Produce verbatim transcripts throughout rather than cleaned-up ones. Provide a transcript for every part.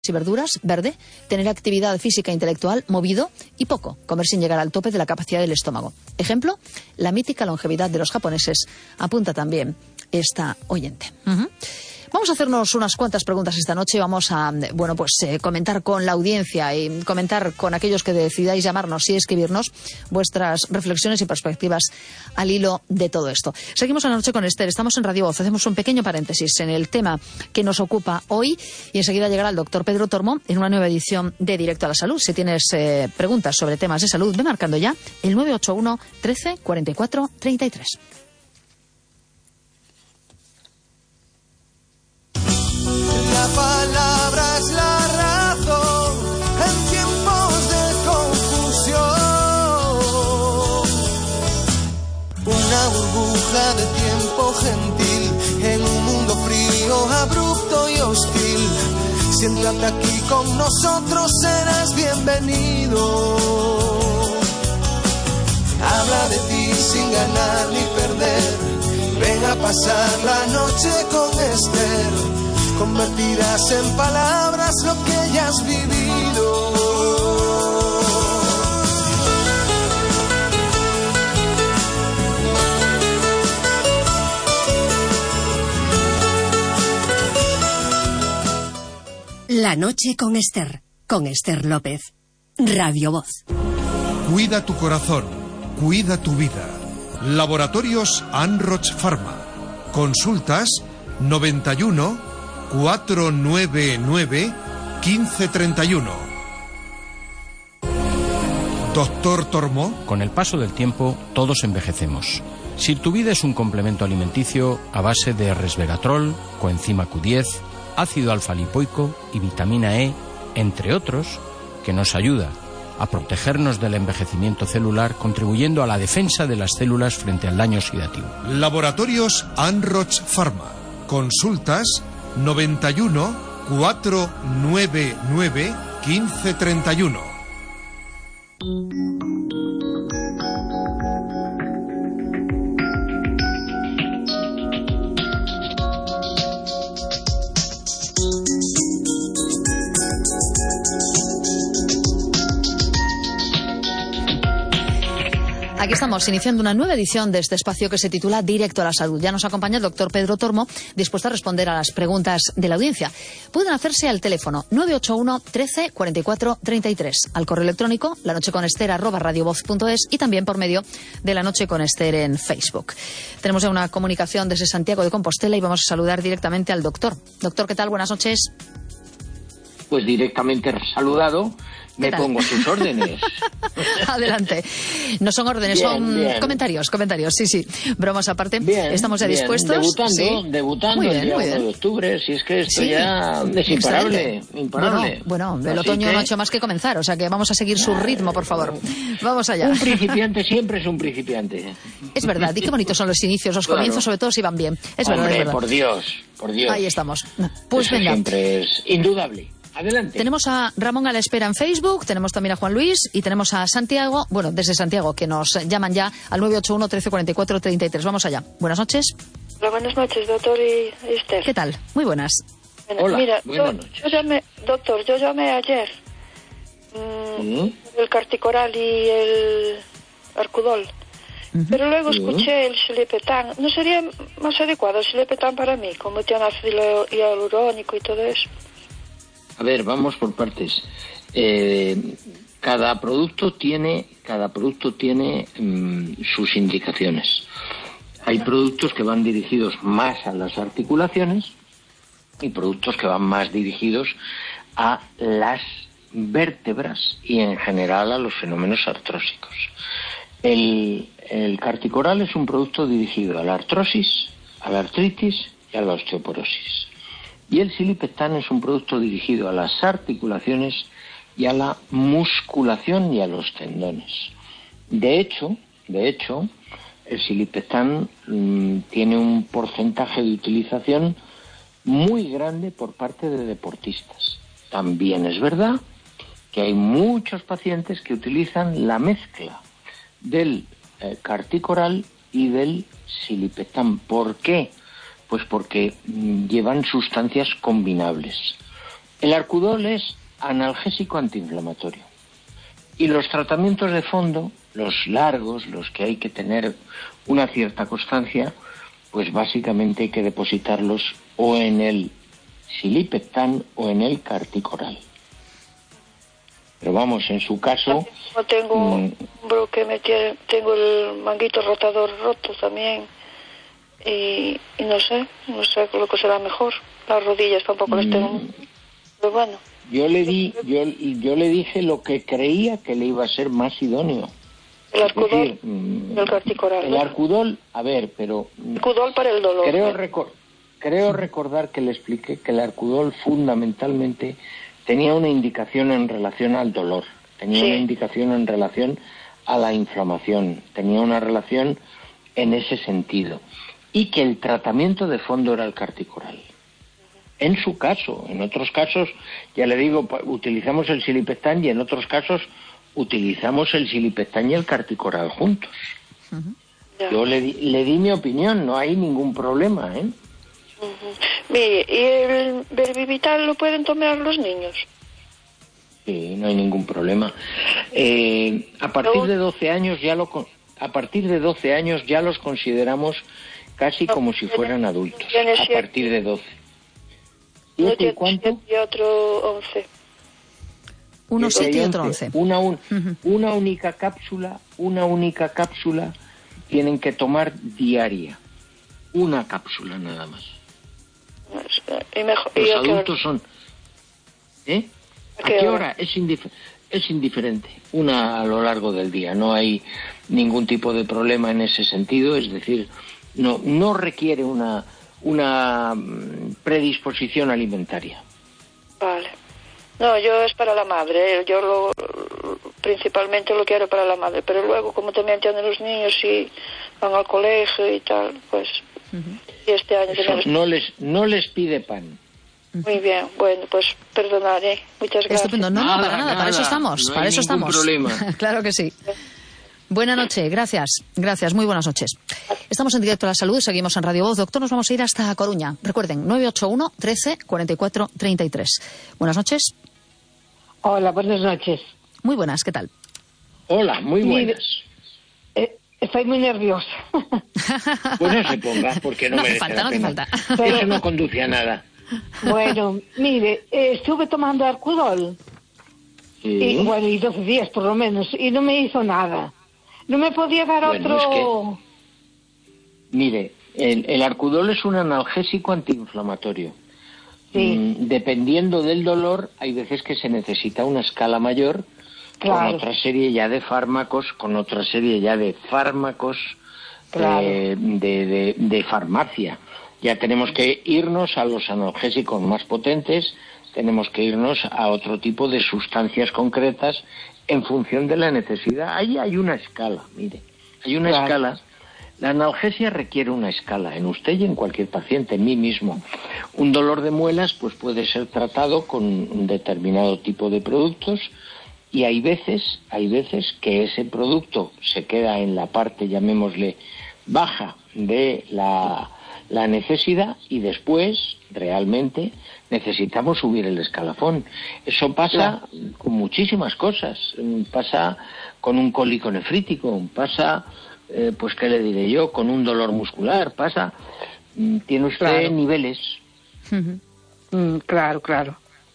y verduras, verde, tener actividad física e intelectual, movido y poco, comer sin llegar al tope de la capacidad del estómago. Ejemplo, la mítica longevidad de los japoneses, apunta también esta oyente. Uh-huh. Vamos a hacernos unas cuantas preguntas esta noche. Vamos a, bueno, pues eh, comentar con la audiencia y comentar con aquellos que decidáis llamarnos y escribirnos vuestras reflexiones y perspectivas al hilo de todo esto. Seguimos a la noche con Esther. Estamos en Radio Voz. Hacemos un pequeño paréntesis en el tema que nos ocupa hoy y enseguida llegará el doctor Pedro Tormo en una nueva edición de Directo a la Salud. Si tienes eh, preguntas sobre temas de salud, ve marcando ya el nueve ocho uno, trece, cuarenta y cuatro, treinta y tres. La palabra es la razón en tiempos de confusión. Una burbuja de tiempo gentil en un mundo frío, abrupto y hostil. Siéntate aquí con nosotros, serás bienvenido. Habla de ti sin ganar ni perder. Ven a pasar la noche con Esther. Convertirás en palabras lo que ya has vivido. La noche con Esther, con Esther López. Radio Voz. Cuida tu corazón, cuida tu vida. Laboratorios Anroch Pharma. Consultas noventa y uno, cuatrocientos noventa y nueve, quince treinta y uno. Doctor Tormo. Con el paso del tiempo, todos envejecemos. Si tu vida es un complemento alimenticio a base de resveratrol, coenzima Q diez, ácido alfa-lipoico y vitamina E, entre otros, que nos ayuda a protegernos del envejecimiento celular, contribuyendo a la defensa de las células frente al daño oxidativo. Laboratorios Anroch Pharma. Consultas noventa y uno, cuatrocientos noventa y nueve, quince treinta y uno. Aquí estamos, iniciando una nueva edición de este espacio que se titula Directo a la Salud. Ya nos acompaña el doctor Pedro Tormo, dispuesto a responder a las preguntas de la audiencia. Pueden hacerse al teléfono nueve ocho uno, trece, cuarenta y cuatro, treinta y tres, al correo electrónico lanocheconester arroba radiovoz punto es y también por medio de La Noche con Esther en Facebook. Tenemos ya una comunicación desde Santiago de Compostela y vamos a saludar directamente al doctor. Doctor, ¿qué tal? Buenas noches. Pues directamente saludado. Me pongo a sus órdenes. Adelante. No son órdenes, bien, son bien. comentarios, comentarios, sí, sí. Bromas aparte, bien, estamos ya bien. dispuestos. Debutando, sí. debutando bien, el día uno de octubre, si es que esto sí. ya es imparable, imparable. Bueno, bueno el Así otoño que... no ha hecho más que comenzar, o sea que vamos a seguir su ritmo, por favor. Vamos allá. Un principiante siempre es un principiante. Es verdad, y qué bonitos son los inicios, los claro. comienzos, sobre todo si van bien. Es Hombre, verdad, es verdad. por Dios, por Dios. Ahí estamos. Pues Eso venga. siempre es indudable. Adelante. Tenemos a Ramón a la espera en Facebook, tenemos también a Juan Luis y tenemos a Santiago, bueno, desde Santiago, que nos llaman ya al nueve ocho uno, trece, cuarenta y cuatro, treinta y tres. Vamos allá. Buenas noches. Hola, buenas noches, doctor y Esther. ¿Qué tal? Muy buenas. Bueno, Hola, mira, buenas yo, noches. yo llamé, doctor, yo llamé ayer mmm, ¿Mm? el Carticoral y el Arcudol, uh-huh. pero luego escuché uh-huh. el Xilipetán. ¿No sería más adecuado el Xilipetán para mí, como tiene ácido hialurónico y todo eso? A ver, vamos por partes. Eh, cada producto tiene, cada producto tiene mmm, sus indicaciones. Hay productos que van dirigidos más a las articulaciones y productos que van más dirigidos a las vértebras y en general a los fenómenos artrósicos. El, el Carticoral es un producto dirigido a la artrosis, a la artritis y a la osteoporosis. Y el Xilipetán es un producto dirigido a las articulaciones y a la musculación y a los tendones. De hecho, de hecho, el Xilipetán mmm, tiene un porcentaje de utilización muy grande por parte de deportistas. También es verdad que hay muchos pacientes que utilizan la mezcla del eh, Carticoral y del Xilipetán. ¿Por qué? Pues porque llevan sustancias combinables. El Arcudol es analgésico antiinflamatorio. Y los tratamientos de fondo, los largos, los que hay que tener una cierta constancia, pues básicamente hay que depositarlos o en el Silipeptán o en el Carticoral. Pero vamos, en su caso... No tengo mmm, bro que me tiene, tengo el manguito rotador roto también y, y no sé, no sé lo que será mejor. Las rodillas tampoco las tengo, mmm, pero bueno. Yo le di, yo, yo le dije lo que creía que le iba a ser más idóneo. El Arcudol decir, mmm, y el Carticoral. El Arcudol, a ver, pero... Arcudol para el dolor. Creo, ¿eh? recor creo recordar que le expliqué que el Arcudol fundamentalmente tenía una indicación en relación al dolor, tenía sí. una indicación en relación a la inflamación, tenía una relación en ese sentido, y que el tratamiento de fondo era el Carticoral. En su caso, en otros casos, ya le digo, utilizamos el Silipeptán y en otros casos utilizamos el Silipeptán y el Carticoral juntos. Uh-huh. Yo le di, le di mi opinión, no hay ningún problema, ¿eh? Uh-huh. Mire, ¿y el Verbivital lo pueden tomar los niños? Sí, no hay ningún problema. Eh, a partir de doce años ya lo a partir de doce años ya los consideramos casi no, como si fueran adultos. A partir de doce. ¿Siete y cuánto? Y otro once. Uno siete y otro once. Una, un, uh-huh. una única cápsula, una única cápsula tienen que tomar diaria. Una cápsula nada más. Y mejor, los y adultos son... ¿Eh? ¿A qué, ¿A qué hora? hora? Es, indif es indiferente. Una a lo largo del día. No hay ningún tipo de problema en ese sentido. Es decir, no, no requiere una, una predisposición alimentaria. Vale. No, yo es para la madre. Yo lo, principalmente lo quiero para la madre. Pero luego, como también tienen los niños y van al colegio y tal, pues... Uh-huh. Y este año tenemos... no les no les pide pan. Muy bien, bueno, pues perdonaré. Muchas gracias. Estupendo. No, nada, no, para nada, nada, para eso estamos, no para eso estamos. Problema. Claro que sí. Buenas noches, gracias, gracias, muy buenas noches. Estamos en directo a la salud, seguimos en Radio Voz. Doctor, nos vamos a ir hasta Coruña. Recuerden, nueve ocho uno, trece, cuarenta y cuatro, treinta y tres. Buenas noches. Hola, buenas noches. Muy buenas, ¿qué tal? Hola, muy buenas. Mire, eh, estoy muy nerviosa. Pues no se ponga, porque no, no merece falta, la no pena. hace falta. Pero... Eso no conduce a nada. Bueno, mire, eh, estuve tomando Arcudol. Sí. Y, bueno, y doce días por lo menos, y no me hizo nada. ¿No me podía dar bueno, otro...? Es que, mire, el, el Arcudol es un analgésico antiinflamatorio. Sí. Mm, dependiendo del dolor, hay veces que se necesita una escala mayor, claro, con otra serie ya de fármacos, con otra serie ya de fármacos, claro, eh, de, de, de farmacia. Ya tenemos que irnos a los analgésicos más potentes, tenemos que irnos a otro tipo de sustancias concretas en función de la necesidad. Ahí hay una escala, mire, hay una claro. escala. La analgesia requiere una escala en usted y en cualquier paciente, en mí mismo. Un dolor de muelas pues puede ser tratado con un determinado tipo de productos y hay veces, hay veces que ese producto se queda en la parte, llamémosle, baja de la, la necesidad y después realmente necesitamos subir el escalafón. Eso pasa claro. con muchísimas cosas. Pasa con un cólico nefrítico, pasa... Eh, pues qué le diré yo, con un dolor muscular, pasa, mm, tiene usted claro. niveles. Uh-huh. mm, claro, claro.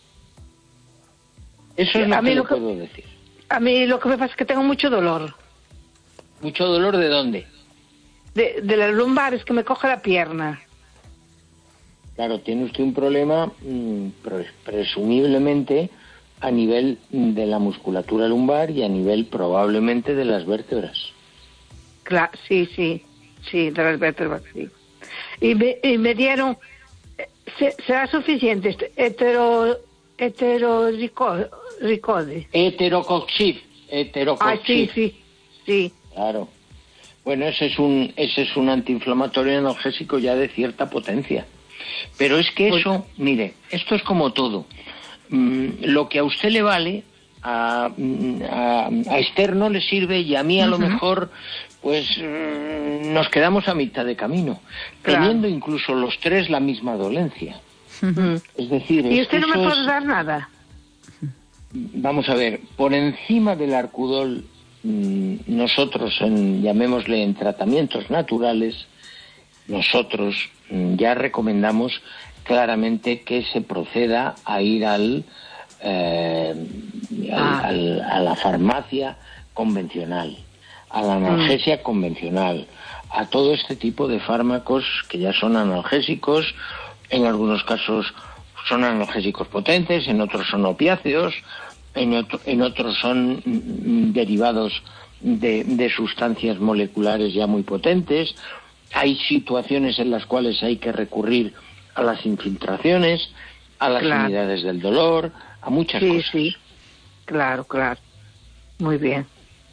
Eso es lo a que mí le lo que, puedo decir. A mí lo que me pasa es que tengo mucho dolor. ¿Mucho dolor de dónde? De, de las lumbares, que me coge la pierna. Claro, tiene usted un problema mmm, pres presumiblemente a nivel de la musculatura lumbar y a nivel probablemente de las vértebras. Claro, sí, sí, sí, de las vértebras, sí. Y me, y me dieron, ¿será suficiente? Este, hetero, heteroricode. Heterocoxib, heterocoxib. Ah, sí, sí, sí. Claro. Bueno, ese es un, ese es un antiinflamatorio analgésico ya de cierta potencia. Pero es que eso, pues, mire, esto es como todo. Mm, lo que a usted le vale, a, a, a Esther no le sirve y a mí a uh-huh. lo mejor... pues eh, nos quedamos a mitad de camino, claro. teniendo incluso los tres la misma dolencia. Uh-huh. Es decir, ¿y usted no me puede es... dar nada? Vamos a ver, por encima del Arcudol, nosotros, en, llamémosle en tratamientos naturales, nosotros ya recomendamos claramente que se proceda a ir al, eh, ah. al, al a la farmacia convencional, a la analgesia mm. convencional, a todo este tipo de fármacos que ya son analgésicos, en algunos casos son analgésicos potentes, en otros son opiáceos, en, otro, en otros son mm, derivados de, de sustancias moleculares ya muy potentes. Hay situaciones en las cuales hay que recurrir a las infiltraciones, a las claro. unidades del dolor, a muchas sí, cosas. Sí, claro, claro. Muy bien.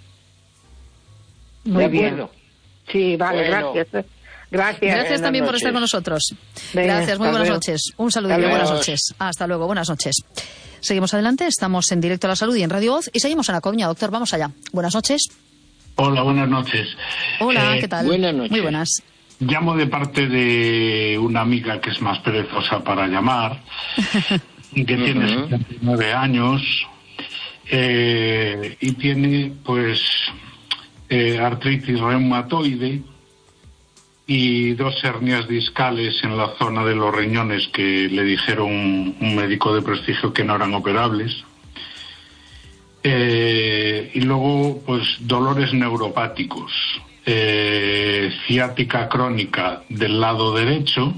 Muy ¿De bien. acuerdo? Sí, vale, bueno. gracias. Gracias. Gracias también noches. por estar con nosotros. Venga, Gracias, muy buenas luego. noches. Un saludo y buenas noches. Hasta luego, buenas noches. Seguimos adelante, estamos en Directo a la Salud y en Radio Voz y seguimos en La Coruña. Doctor, vamos allá. Buenas noches. Hola, buenas noches. Hola, eh, ¿qué tal? Buenas noches. Muy buenas. Llamo de parte de una amiga que es más perezosa para llamar y que tiene setenta y nueve años eh, y tiene pues eh, artritis reumatoide y dos hernias discales en la zona de los riñones que le dijeron un, un médico de prestigio que no eran operables. Eh, y luego, pues, dolores neuropáticos, eh, ciática crónica del lado derecho.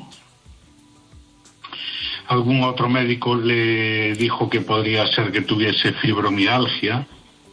Algún otro médico le dijo que podría ser que tuviese fibromialgia,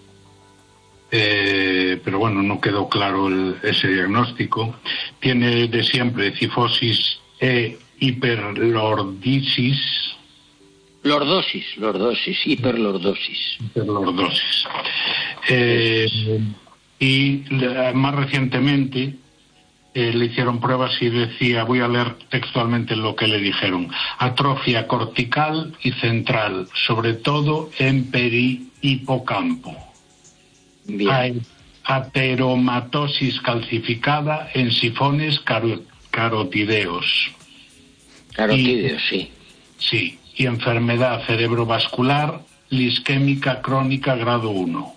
eh, pero bueno, no quedó claro el, ese diagnóstico. Tiene de siempre cifosis e hiperlordisis. Lordosis, lordosis, hiperlordosis. Hiperlordosis. Eh, y le, más recientemente eh, le hicieron pruebas y decía, voy a leer textualmente lo que le dijeron: atrofia cortical y central, sobre todo en perihipocampo. Hay ateromatosis calcificada en sifones caro, carotideos. Carotideos, y, sí. Sí. Y enfermedad cerebrovascular isquémica crónica grado uno.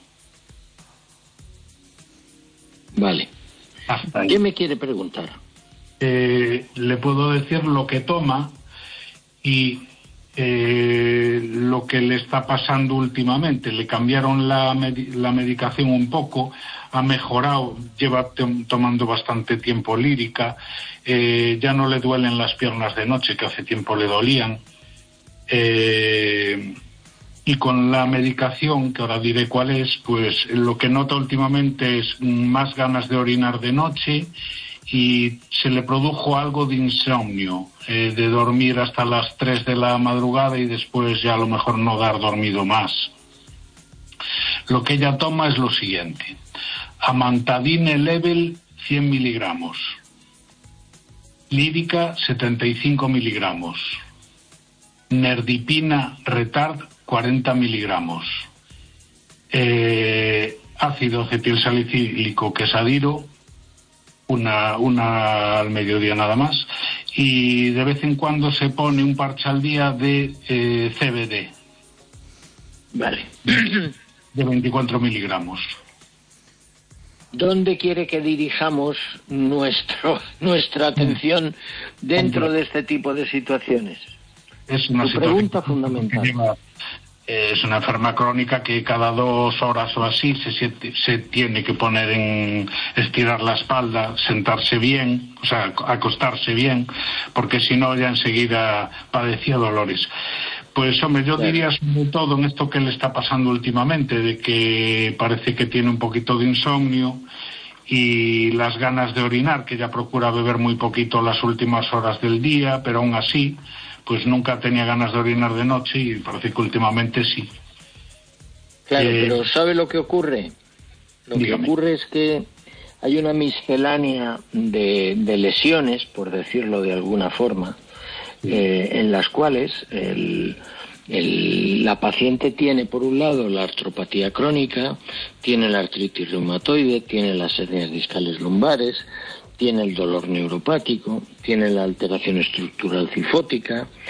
Vale. ¿Qué me quiere preguntar? Eh, le puedo decir lo que toma y eh, lo que le está pasando últimamente. Le cambiaron la, med- la medicación un poco, ha mejorado, lleva t- tomando bastante tiempo lírica, eh, ya no le duelen las piernas de noche, que hace tiempo le dolían. Eh, y con la medicación, que ahora diré cuál es, pues lo que nota últimamente es más ganas de orinar de noche y se le produjo algo de insomnio, eh, de dormir hasta las tres de la madrugada y después ya a lo mejor no dar dormido más. Lo que ella toma es lo siguiente: amantadine level cien miligramos, lírica setenta y cinco miligramos, nerdipina retard cuarenta miligramos, eh, ácido acetilsalicílico quesadiro, una, una al mediodía nada más, y de vez en cuando se pone un parche al día de eh, C B D. Vale. De veinticuatro miligramos. ¿Dónde quiere que dirijamos nuestro, nuestra atención dentro de este tipo de situaciones? Es una Tu pregunta fundamental. Lleva, eh, es una enferma crónica que cada dos horas o así se, se, se tiene que poner en estirar la espalda, sentarse bien, o sea, acostarse bien, porque si no ya enseguida padecía dolores. Pues hombre, yo claro. diría sobre todo en esto que le está pasando últimamente, de que parece que tiene un poquito de insomnio y las ganas de orinar, que ya procura beber muy poquito las últimas horas del día, pero aún así pues nunca tenía ganas de orinar de noche y parece que últimamente sí. Claro, eh, pero ¿sabe lo que ocurre? Lo dígame. que ocurre es que hay una miscelánea de, de lesiones, por decirlo de alguna forma, sí. eh, en las cuales el, el, la paciente tiene, por un lado, la artropatía crónica, tiene la artritis reumatoide, tiene las hernias discales lumbares, tiene el dolor neuropático, tiene la alteración estructural cifótica,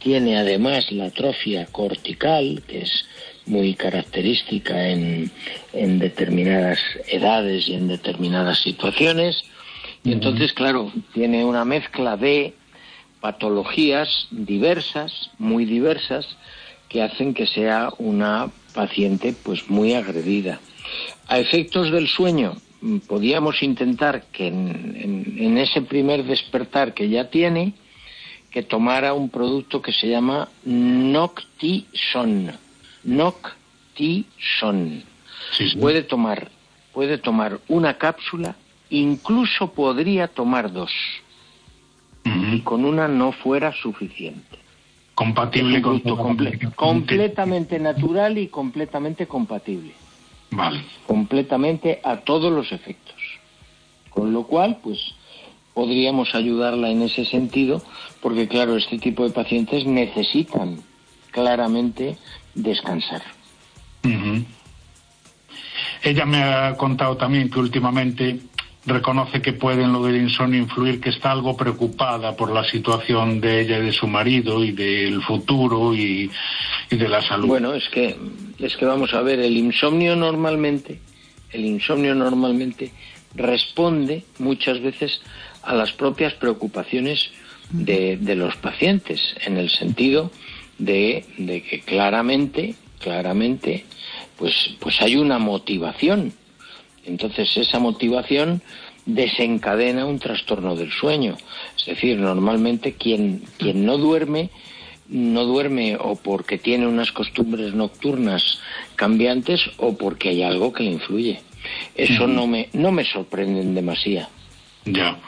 tiene además la atrofia cortical, que es muy característica en, en determinadas edades y en determinadas situaciones. Y entonces, claro, tiene una mezcla de patologías diversas, muy diversas, que hacen que sea una paciente pues muy agredida. A efectos del sueño, podíamos intentar que en, en, en ese primer despertar que ya tiene, que tomara un producto que se llama Noctison. Noctison. Sí, sí. Puede tomar, puede tomar una cápsula, incluso podría tomar dos. Uh-huh. Y con una no fuera suficiente. Compatible con comple- completamente natural y completamente compatible. Vale. Completamente a todos los efectos. Con lo cual, pues, podríamos ayudarla en ese sentido, porque claro, este tipo de pacientes necesitan claramente descansar. Uh-huh. Ella me ha contado también que últimamente reconoce que puede en lo del insomnio influir, que está algo preocupada por la situación de ella y de su marido y del futuro y, y de la salud. Bueno, es que es que vamos a ver, el insomnio normalmente, el insomnio normalmente responde muchas veces a las propias preocupaciones de, de los pacientes, en el sentido de, de que claramente, claramente, pues, pues hay una motivación. Entonces esa motivación desencadena un trastorno del sueño. Es decir, normalmente quien, quien no duerme, no duerme o porque tiene unas costumbres nocturnas cambiantes o porque hay algo que le influye. Eso uh-huh. no me, no me sorprende en demasía. Ya.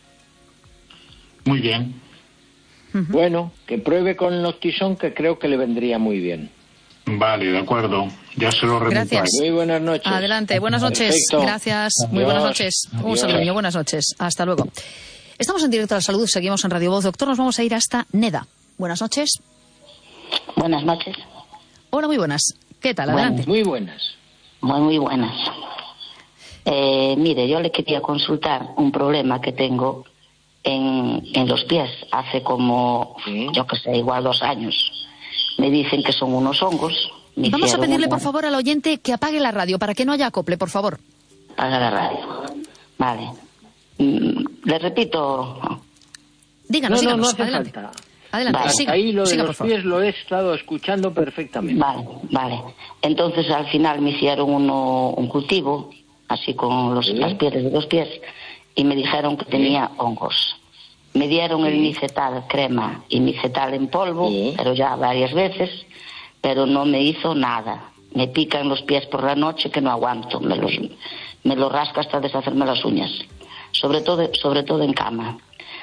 Muy bien. Uh-huh. Bueno, que pruebe con el Noctison, que creo que le vendría muy bien. Vale, de acuerdo. Ya se lo remito. Gracias. Muy buenas noches. Adelante, buenas noches. Perfecto. Gracias. Adiós. Muy buenas noches. Un Adiós. saludo, buenas noches. Hasta luego. Estamos en directo a la salud, seguimos en Radio Voz. Doctor, nos vamos a ir hasta Neda. Buenas noches. Buenas noches. Hola, muy buenas. ¿Qué tal? Adelante. Muy buenas. Muy, muy buenas. Eh, mire, yo le quería consultar un problema que tengo en, en los pies. Hace como, ¿Sí? yo que sé, igual dos años. Me dicen que son unos hongos. Me Vamos a pedirle, una... por favor, al oyente que apague la radio para que no haya acople, por favor. Apaga la radio. Vale. Mm, le repito. Díganos, no, díganos. No, no hace adelante. falta. Adelante. Vale. Siga, ahí lo de siga, los pies lo he estado escuchando perfectamente. Vale, vale. Entonces al final me hicieron uno, un cultivo, así con los, ¿Sí? las pieles de los pies, y me dijeron que tenía ¿Sí? hongos. Me dieron ¿Sí? el micetal crema y micetal en polvo, ¿Sí? pero ya varias veces, pero no me hizo nada. Me pican los pies por la noche que no aguanto, me los, me los rasca hasta deshacerme las uñas, sobre todo, sobre todo en cama.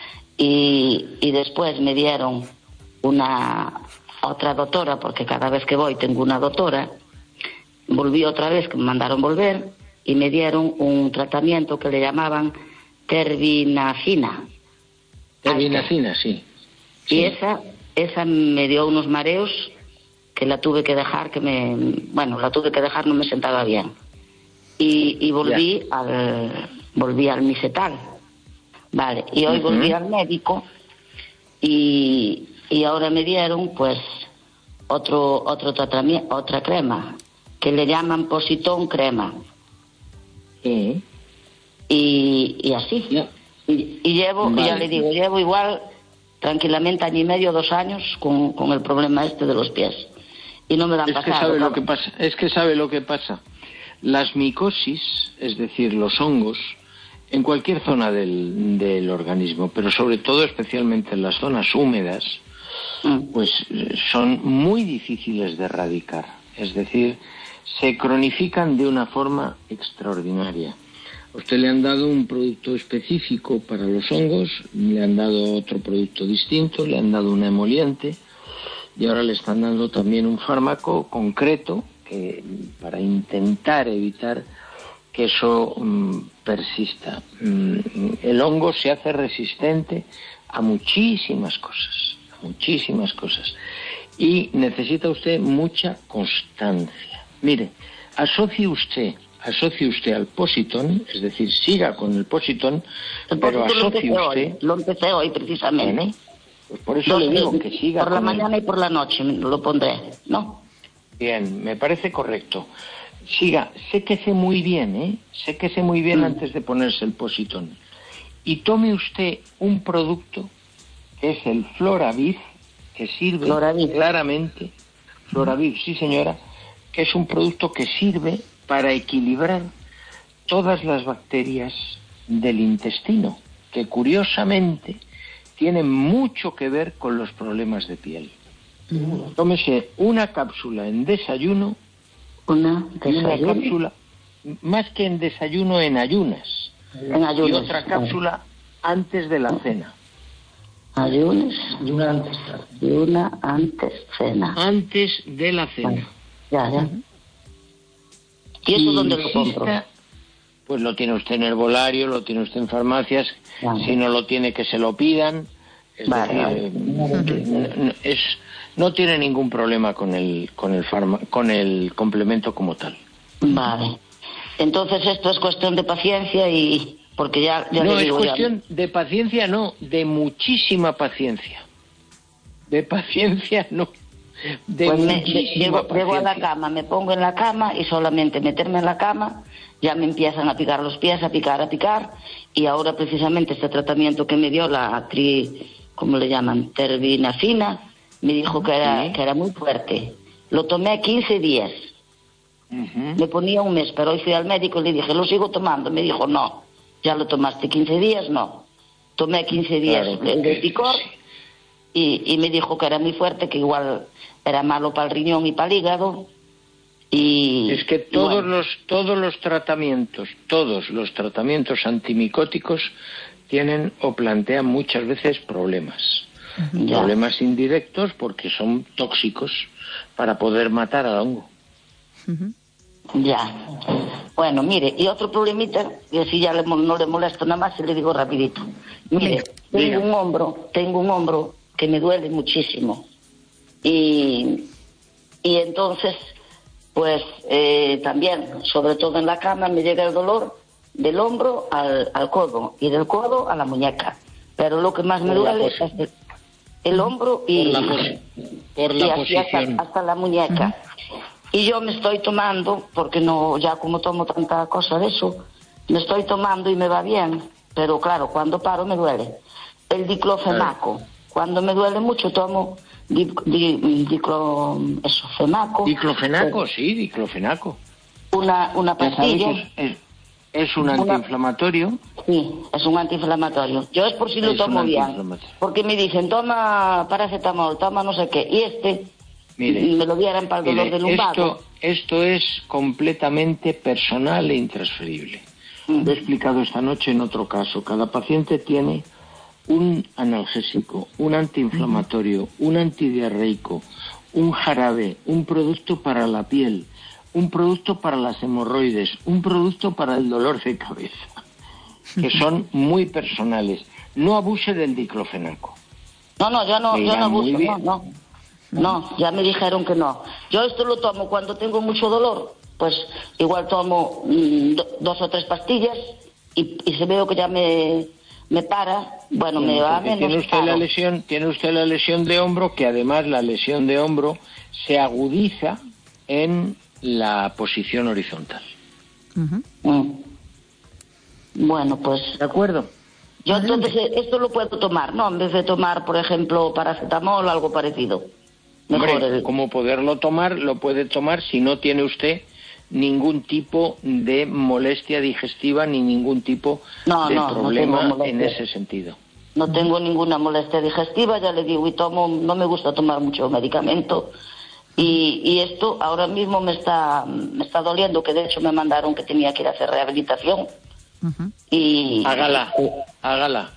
Y, y después me dieron una otra doctora, porque cada vez que voy tengo una doctora. Volví otra vez, que me mandaron volver, y me dieron un tratamiento que le llamaban terbinafina. Terbinafina, sí. sí. Y esa, esa me dio unos mareos que la tuve que dejar, que me, bueno, la tuve que dejar, no me sentaba bien. Y, y volví ya. al, volví al micetal. Vale, y hoy uh-huh. volví al médico y, y ahora me dieron pues otro otro tratamiento, otra crema que le llaman Positón crema. Sí. Y, y así. Yeah. Y, y llevo, vale. ya le digo, llevo igual tranquilamente año y medio, dos años con, con el problema este de los pies. Y no me dan es pasado. Que sabe lo que pasa, es que sabe lo que pasa. Las micosis, es decir, los hongos, en cualquier zona del, del organismo, pero sobre todo especialmente en las zonas húmedas, pues son muy difíciles de erradicar. Es decir, se cronifican de una forma extraordinaria. A usted le han dado un producto específico para los hongos, le han dado otro producto distinto, le han dado un emoliente y ahora le están dando también un fármaco concreto que, para intentar evitar que eso um, persista. Um, el hongo se hace resistente a muchísimas cosas, a muchísimas cosas. Y necesita usted mucha constancia. Mire, asocie usted, asocie usted al Positón, es decir, siga con el Positón, el pero Positón asocie lo usted... Hoy, lo empecé hoy, precisamente. Bueno, Pues por eso le digo que siga. Por la mañana y por la noche lo pondré, ¿no? Bien, me parece correcto. Siga, séquese muy bien, ¿eh? Séquese muy bien mm. antes de ponerse el positón. Y tome usted un producto que es el Floraviv, que sirve Floraviv. claramente, Floraviv, sí señora, que es un producto que sirve para equilibrar todas las bacterias del intestino, que curiosamente tienen mucho que ver con los problemas de piel. Mm. Tómese una cápsula en desayuno, una, y una cápsula, más que en desayuno, en ayunas, en ayunas. Y otra cápsula antes de la cena. Ayunas y una antes, y una antes cena. Antes de la cena. Ya, ya. ¿Y eso dónde lo compro? Pues lo tiene usted en herbolario, lo tiene usted en farmacias. Vale. Si no lo tiene, que se lo pidan. Es vale, decir, vale. es, no tiene ningún problema con el con el farma, con el complemento como tal. Vale. Entonces esto es cuestión de paciencia y porque ya, ya no le digo, es cuestión ya... de paciencia, no, de muchísima paciencia. De paciencia, no. De pues me, de, llego, llego a la cama, me pongo en la cama y solamente meterme en la cama ya me empiezan a picar los pies, a picar, a picar, y ahora precisamente este tratamiento que me dio la tri, ¿cómo le llaman? Terbinafina, me dijo que era, ¿sí? que era muy fuerte. Lo tomé quince días. Uh-huh. Me ponía un mes, pero hoy fui al médico y le dije, ¿lo sigo tomando? Me dijo, no, ya lo tomaste quince días, no. Tomé quince días claro, el de picor y, y me dijo que era muy fuerte, que igual era malo para el riñón y para el hígado. Y, es que todos bueno. los todos los tratamientos, todos los tratamientos antimicóticos tienen o plantean muchas veces problemas. Ya. Problemas indirectos porque son tóxicos para poder matar al hongo. Uh-huh. Ya. Bueno, mire, y otro problemita, y así ya le, no le molesto nada más y le digo rapidito. Mire, tengo Diga. un hombro, tengo un hombro que me duele muchísimo. Y, y entonces, pues eh, también, sobre todo en la cama, me llega el dolor del hombro al, al codo y del codo a la muñeca. Pero lo que más me duele es el, el hombro y, por la, por la y posición. Hasta, hasta la muñeca. Uh-huh. Y yo me estoy tomando, porque no, ya como tomo tanta cosa de eso, me estoy tomando y me va bien, pero claro, cuando paro me duele. El diclofenaco, claro. Cuando me duele mucho tomo di, di, diclo, eso, femaco. Diclofenaco, pero, sí, diclofenaco. Una, una pastilla. Es, es, es un antiinflamatorio. Una, sí, es un antiinflamatorio. Yo es por si lo es tomo bien, porque me dicen, toma paracetamol, toma no sé qué, y este... Mire, me lo dieran para el dolor mire, del lumbago. Esto, esto es completamente personal e intransferible. Mm. Lo he explicado esta noche en otro caso. Cada paciente tiene un analgésico, un antiinflamatorio, mm. un antidiarreico, un jarabe, un producto para la piel, un producto para las hemorroides, un producto para el dolor de cabeza, que son muy personales. No abuse del diclofenaco. No, no, yo no, yo no abuso, no, no. No, ya me dijeron que no. Yo esto lo tomo cuando tengo mucho dolor, pues igual tomo mmm, do, dos o tres pastillas y, y se veo que ya me, me para, bueno, sí, me va menos. Tiene usted la lesión, tiene usted la lesión de hombro, que además la lesión de hombro se agudiza en la posición horizontal. Uh-huh. Mm. Bueno, pues de acuerdo. Yo entonces esto lo puedo tomar, ¿no? En vez de tomar, por ejemplo, paracetamol o algo parecido. Mejor Hombre, el... como poderlo tomar, lo puede tomar si no tiene usted ningún tipo de molestia digestiva ni ningún tipo no, de no, problema no en ese sentido. No tengo ninguna molestia digestiva, ya le digo, y tomo, no me gusta tomar mucho medicamento. Y, y esto ahora mismo me está, me está doliendo, que de hecho me mandaron que tenía que ir a hacer rehabilitación. Uh-huh. Y hágala, hágala.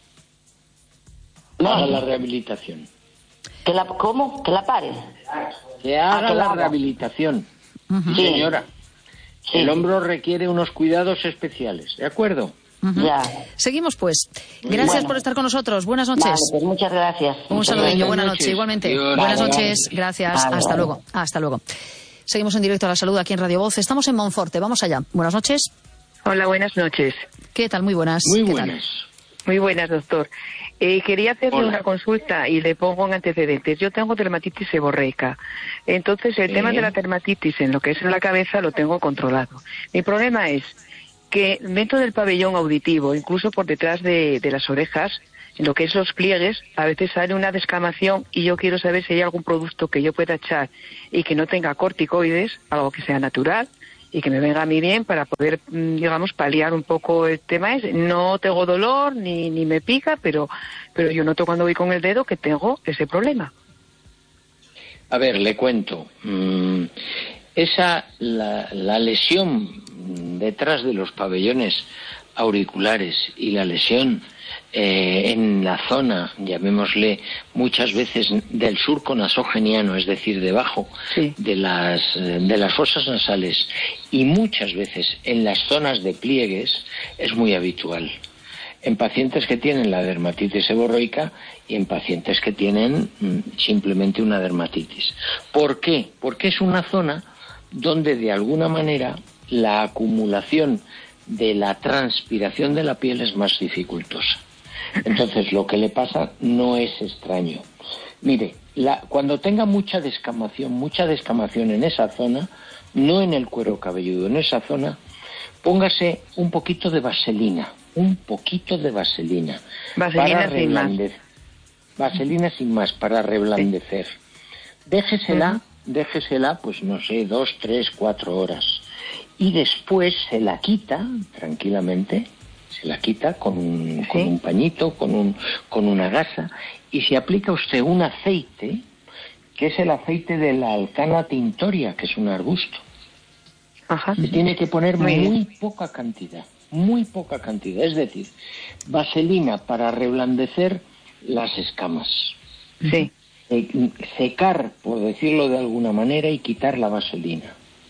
No. Haga la rehabilitación. ¿Que la, ¿Cómo? ¿Que la pare? Que haga ah, que la, la rehabilitación. Uh-huh. Sí, señora. Sí. El hombro requiere unos cuidados especiales, ¿de acuerdo? Uh-huh. Ya. Seguimos, pues. Gracias bueno. por estar con nosotros. Buenas noches. Vale, pues muchas gracias. Un saludillo. Buenas noches, igualmente. Dios, Buenas vale, noches. vale. Gracias. Vale, Hasta vale. luego. Hasta luego. Seguimos en directo a la salud aquí en Radio Voz. Estamos en Monforte. Vamos allá. Buenas noches. Hola, buenas noches. ¿Qué tal? Muy buenas. Muy ¿Qué buenas. tal? Muy buenas, doctor. Eh, quería hacerle Hola. una consulta y le pongo en antecedentes. Yo tengo dermatitis seborreica. Entonces, el Sí. tema de la dermatitis en lo que es en la cabeza lo tengo controlado. Mi problema es que dentro del pabellón auditivo, incluso por detrás de, de las orejas, en lo que es los pliegues, a veces sale una descamación y yo quiero saber si hay algún producto que yo pueda echar y que no tenga corticoides, algo que sea natural y que me venga a mí bien para poder, digamos, paliar un poco el tema ese. No tengo dolor ni, ni me pica, pero, pero yo noto cuando voy con el dedo que tengo ese problema. A ver, le cuento. Mm, esa, la, la lesión detrás de los pabellones auriculares y la lesión eh, en la zona, llamémosle muchas veces del surco nasogeniano, es decir, debajo sí. de las de las fosas nasales y muchas veces en las zonas de pliegues, es muy habitual en pacientes que tienen la dermatitis seborreica y en pacientes que tienen mm, simplemente una dermatitis. ¿Por qué? Porque es una zona donde de alguna manera la acumulación de la transpiración de la piel es más dificultosa. Entonces, lo que le pasa no es extraño. Mire, la, cuando tenga mucha descamación, mucha descamación en esa zona, no en el cuero cabelludo, en esa zona, póngase un poquito de vaselina, un poquito de vaselina. Vaselina para sin más. Vaselina sin más, para reblandecer. Déjesela, déjesela, pues no sé, dos, tres, cuatro horas. Y después se la quita tranquilamente, se la quita con un, ¿sí? con un pañito, con, un, con una gasa, y se aplica usted un aceite, que es el aceite de la alcana tintoria, que es un arbusto. Ajá. Se tiene que poner muy, muy poca cantidad, muy poca cantidad, es decir, vaselina para reblandecer las escamas. Sí. Secar, por decirlo de alguna manera, y quitar la vaselina.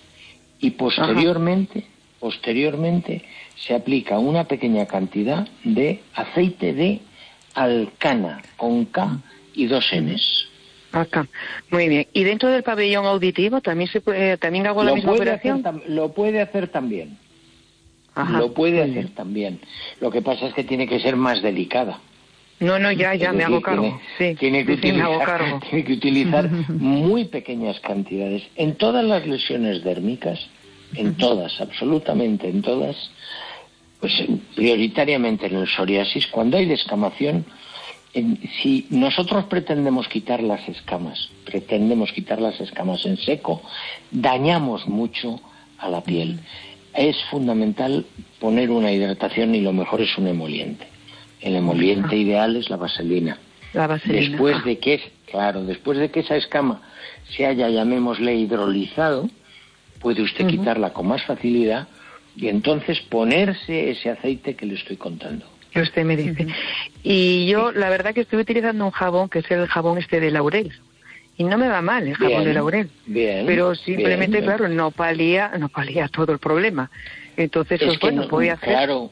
Y posteriormente, Ajá. posteriormente se aplica una pequeña cantidad de aceite de alcana con K y dos N's. Acá, muy bien. ¿Y dentro del pabellón auditivo también se puede, también hago la lo misma puede operación? Hacer, lo puede hacer también. Ajá. Lo puede hacer bien. también. Lo que pasa es que tiene que ser más delicada. No, no, ya, ya, es me decir, hago cargo. Tiene, sí, tiene, que, sí, utilizar, me hago cargo. tiene que utilizar muy pequeñas cantidades. En todas las lesiones dérmicas, en todas, absolutamente en todas, pues prioritariamente en el psoriasis, cuando hay descamación, en, si nosotros pretendemos quitar las escamas, pretendemos quitar las escamas en seco, dañamos mucho a la piel. Es fundamental poner una hidratación y lo mejor es un emoliente. El emoliente ah. ideal es la vaselina. La vaselina. Después ah. de que, claro, después de que esa escama se haya, llamémosle, hidrolizado, puede usted uh-huh. quitarla con más facilidad y entonces ponerse ese aceite que le estoy contando. Que usted me dice. Uh-huh. Y yo, la verdad que estoy utilizando un jabón, que es el jabón este de laurel. Y no me va mal el jabón bien, de laurel. Bien, pero simplemente, bien, claro, bien. no palía, no palía todo el problema. Entonces, es pues, que bueno, no, voy a hacer... Claro,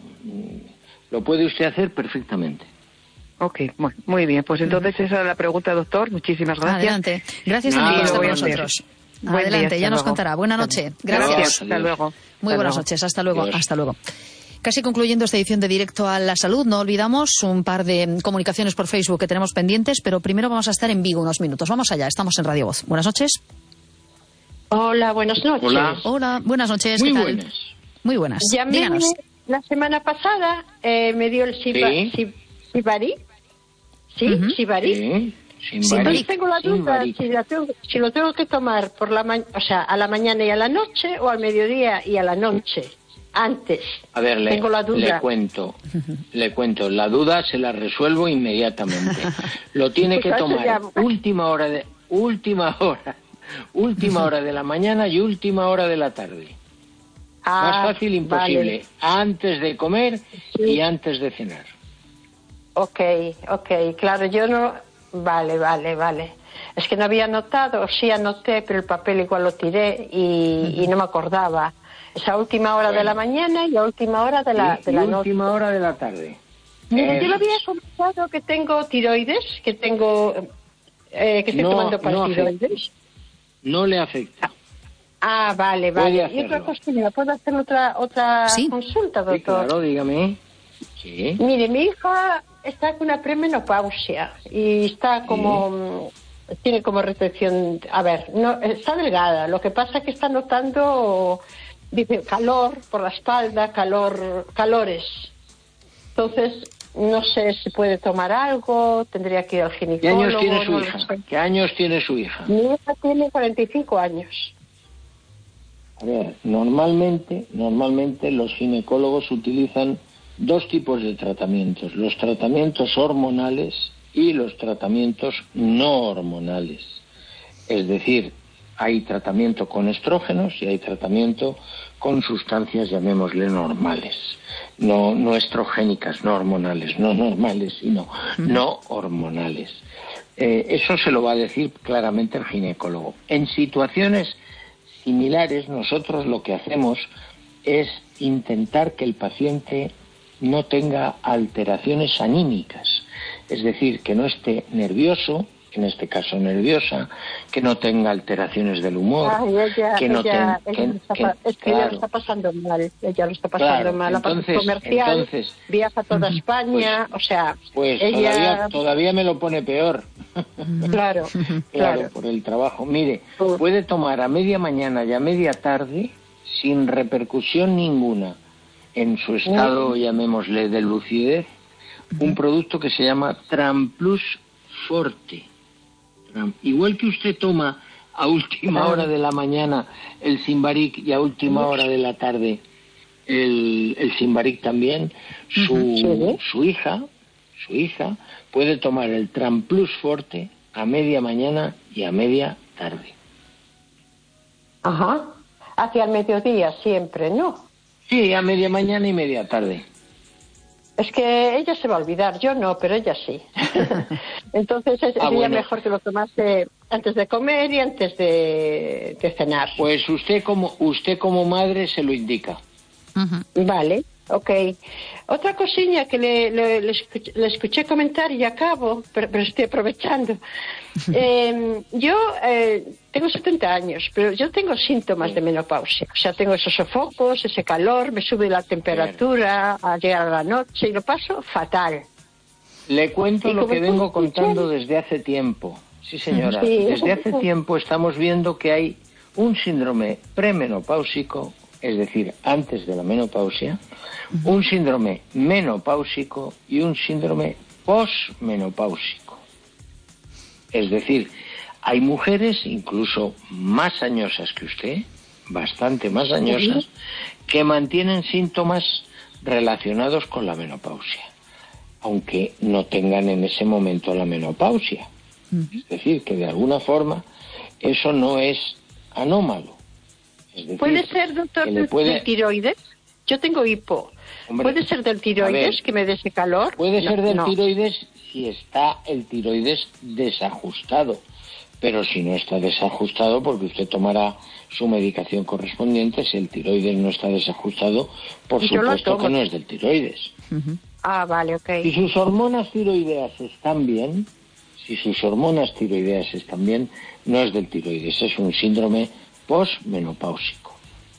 lo puede usted hacer perfectamente. Ok, bueno, muy bien. Pues entonces esa es la pregunta, doctor. Muchísimas gracias. Adelante. Gracias a ti por estar con nosotros. Buen Adelante, día, ya nos luego. contará. Buenas noches. Gracias. Gracias. Hasta luego. Muy hasta buenas luego. noches. Hasta luego. Adiós. Hasta luego. Casi concluyendo esta edición de Directo a la Salud, no olvidamos un par de comunicaciones por Facebook que tenemos pendientes, pero primero vamos a estar en Vigo unos minutos. Vamos allá, estamos en Radio Voz. Buenas noches. Hola, buenas noches. Hola. Hola, buenas noches. Muy ¿qué tal? buenas. Muy buenas. Llamé Díganos. la semana pasada, eh, me dio el Siba, Sí. Sib- Sibari. ¿Sí? Ujú. Sibari. Sí, sin Sin varic, Entonces tengo la sin duda varic. si, la tengo, si lo tengo que tomar por la ma- o sea, a la mañana y a la noche o al mediodía y a la noche. Antes. A ver, le, tengo la duda. le cuento, le cuento. La duda se la resuelvo inmediatamente. Lo tiene que Pues eso tomar ya- última hora de última hora, última hora de la mañana y última hora de la tarde. Ah, Más fácil imposible. vale. Antes de comer Sí. y antes de cenar. Ok, ok, claro, yo no... Vale, vale, vale. Es que no había anotado, o sí anoté, pero el papel igual lo tiré y, y no me acordaba. Esa última hora Bueno. de la mañana y la última hora de la, y de la y noche. última hora de la tarde. Mira, Eh, yo lo había comentado que tengo tiroides, que tengo... Eh, que estoy No, tomando para no tiroides. No le afecta. Ah, vale, Puede vale. Y otra hacerlo. cosa, ¿me puedo hacer otra otra Sí. consulta, Sí, doctor? claro, dígame. Sí. Mire, mi hija está con una premenopausia y está como... Sí. Tiene como retención, a ver, no, está delgada, lo que pasa es que está notando, dice, calor por la espalda, calor, calores. Entonces, no sé si puede tomar algo, tendría que ir al ginecólogo. ¿Qué años tiene su no hija? ¿Qué años tiene su hija? Mi hija tiene cuarenta y cinco años. A ver, normalmente, normalmente los ginecólogos utilizan dos tipos de tratamientos, los tratamientos hormonales y los tratamientos no hormonales. Es decir, hay tratamiento con estrógenos y hay tratamiento con sustancias, llamémosle, normales. No, no estrogénicas, no hormonales, no normales, sino no hormonales. Eh, eso se lo va a decir claramente el ginecólogo. En situaciones similares, nosotros lo que hacemos es intentar que el paciente no tenga alteraciones anímicas. Es decir, que no esté nervioso, en este caso nerviosa, que no tenga alteraciones del humor, Ay, ella, que no ella, tenga... ella que, está, que, es que claro. ella lo está pasando mal, ella lo está pasando Claro, mal, la parte entonces- comercial, entonces- viaja a toda España, o sea, Pues ella... todavía, todavía me lo pone peor. Claro, Claro, claro. por el trabajo. Mire, puede tomar a media mañana y a media tarde sin repercusión ninguna en su estado, llamémosle, de lucidez, un producto que se llama Tramplus Forte. Tram- Igual que usted toma a última hora de la mañana el Simbaric y a última hora de la tarde el, el Simbaric también, su, su hija, su hija puede tomar el Tramplus Forte a media mañana y a media tarde. Ajá, hacia el mediodía siempre, ¿no? Sí, a media mañana y media tarde. Es que ella se va a olvidar, yo no, pero ella sí. Entonces es, Ah, sería bueno. mejor que lo tomase antes de comer y antes de, de cenar. Pues usted como usted como madre se lo indica. Vale, ok. Otra cosilla que le, le, le, escuché, le escuché comentar y acabo, pero, pero estoy aprovechando. Eh, yo eh, tengo setenta años, pero yo tengo síntomas de menopausia. O sea, tengo esos sofocos, ese calor, me sube la temperatura al llegar a la noche y lo paso fatal. Le cuento Y lo como que tú vengo escuchas- contando desde hace tiempo. Sí, señora. Sí. Desde hace tiempo estamos viendo que hay un síndrome premenopáusico, es decir, antes de la menopausia, un síndrome menopáusico y un síndrome posmenopáusico. Es decir, hay mujeres incluso más añosas que usted, bastante más añosas, que mantienen síntomas relacionados con la menopausia, aunque no tengan en ese momento la menopausia. Es decir, que de alguna forma eso no es anómalo. Es decir, ¿Puede ser, doctor, que le del, puede- del tiroides? Yo tengo hipo. Hombre, ¿Puede ser del a tiroides ver, que me dé ese calor? Puede No, ser del no. tiroides si está el tiroides desajustado, pero si no está desajustado, porque usted tomará su medicación correspondiente, si el tiroides no está desajustado, por Yo lo supuesto tomo. que no es del tiroides. Ah, vale, ok. Si sus hormonas tiroideas están bien, si sus hormonas tiroideas están bien, no es del tiroides, es un síndrome posmenopáusico.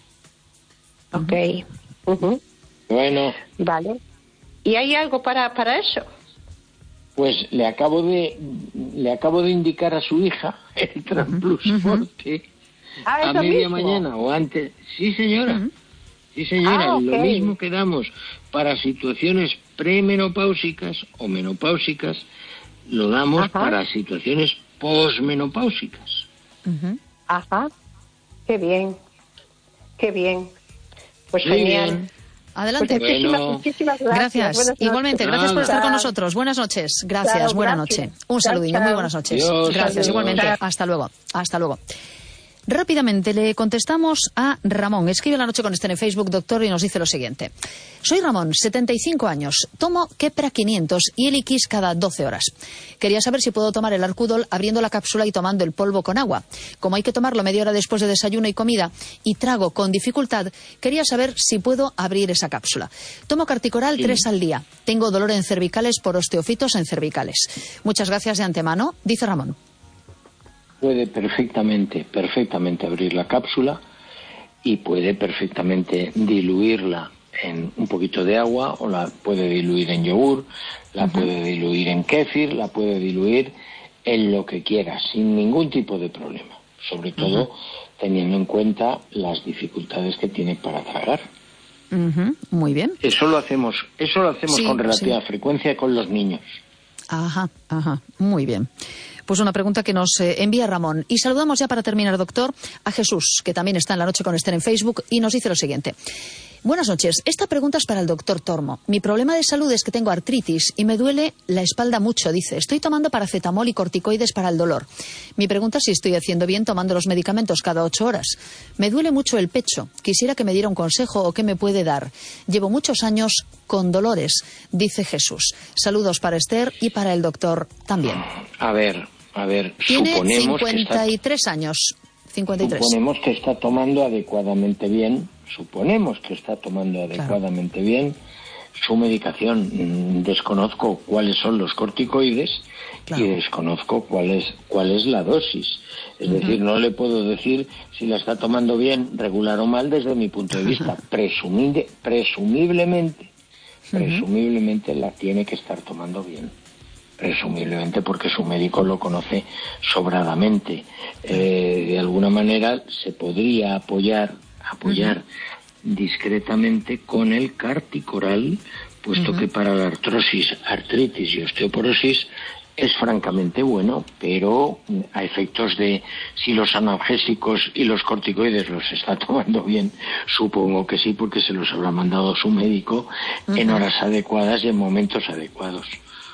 Ok. Ujú. Bueno, Vale. ¿Y hay algo para, para eso? pues le acabo de le acabo de indicar a su hija el Tramplus Forte Ah, a ¿es lo media mismo? mañana o antes. Sí, señora. Sí, señora. Ah, ok. Lo mismo que damos para situaciones premenopáusicas o menopáusicas, lo damos Ajá. para situaciones posmenopáusicas. Ajá. Qué bien. Qué bien. Pues Muy genial. bien. Adelante. Pues muchísimas, Bueno. muchísimas gracias. Gracias. Buenas Igualmente, noches. gracias por estar con Chao. nosotros. Buenas noches. Gracias, Chao, buena gracias. noche. Un Chao, saludinho, muy chao. buenas noches. Adiós, Gracias, adiós. igualmente. Chao. Hasta luego. Hasta luego. Rápidamente le contestamos a Ramón. Escribe La Noche con Esther en Facebook, doctor, y nos dice lo siguiente. Soy Ramón, setenta y cinco años. Tomo Kepra quinientos y el X cada doce horas. Quería saber si puedo tomar el Arcudol abriendo la cápsula y tomando el polvo con agua. Como hay que tomarlo media hora después de desayuno y comida y trago con dificultad, quería saber si puedo abrir esa cápsula. Tomo Carticoral tres al día. Tengo dolor en cervicales por osteofitos en cervicales. Muchas gracias de antemano, dice Ramón. Puede perfectamente, perfectamente abrir la cápsula y puede perfectamente diluirla en un poquito de agua, o la puede diluir en yogur, la uh-huh. puede diluir en kéfir, la puede diluir en lo que quiera, sin ningún tipo de problema. Sobre todo uh-huh. teniendo en cuenta las dificultades que tiene para tragar. Uh-huh. Muy bien. Eso lo hacemos, eso lo hacemos sí, con relativa sí. frecuencia con los niños. Ajá, ajá, muy bien. Pues una pregunta que nos eh, envía Ramón. Y saludamos ya para terminar, doctor, a Jesús, que también está en La Noche con Esther en Facebook, y nos dice lo siguiente. Buenas noches. Esta pregunta es para el doctor Tormo. Mi problema de salud es que tengo artritis y me duele la espalda mucho, dice. Estoy tomando paracetamol y corticoides para el dolor. Mi pregunta es si estoy haciendo bien tomando los medicamentos cada ocho horas. Me duele mucho el pecho. Quisiera que me diera un consejo o qué me puede dar. Llevo muchos años con dolores, dice Jesús. Saludos para Esther y para el doctor también. A ver, a ver, Tiene suponemos cincuenta y tres que está... años. cincuenta y tres. Suponemos que está tomando adecuadamente bien, suponemos que está tomando adecuadamente claro. bien su medicación. Desconozco cuáles son los corticoides claro. y desconozco cuál es, cuál es la dosis. Es uh-huh. decir, no le puedo decir si la está tomando bien, regular o mal desde mi punto de vista. Presumide, presumiblemente, uh-huh. presumiblemente la tiene que estar tomando bien. Presumiblemente porque su médico lo conoce sobradamente. Eh, de alguna manera se podría apoyar, apoyar uh-huh. discretamente con el carticoral, puesto uh-huh. que para la artrosis, artritis y osteoporosis es francamente bueno, pero a efectos de si los analgésicos y los corticoides los está tomando bien, supongo que sí, porque se los habrá mandado su médico uh-huh. en horas adecuadas y en momentos adecuados.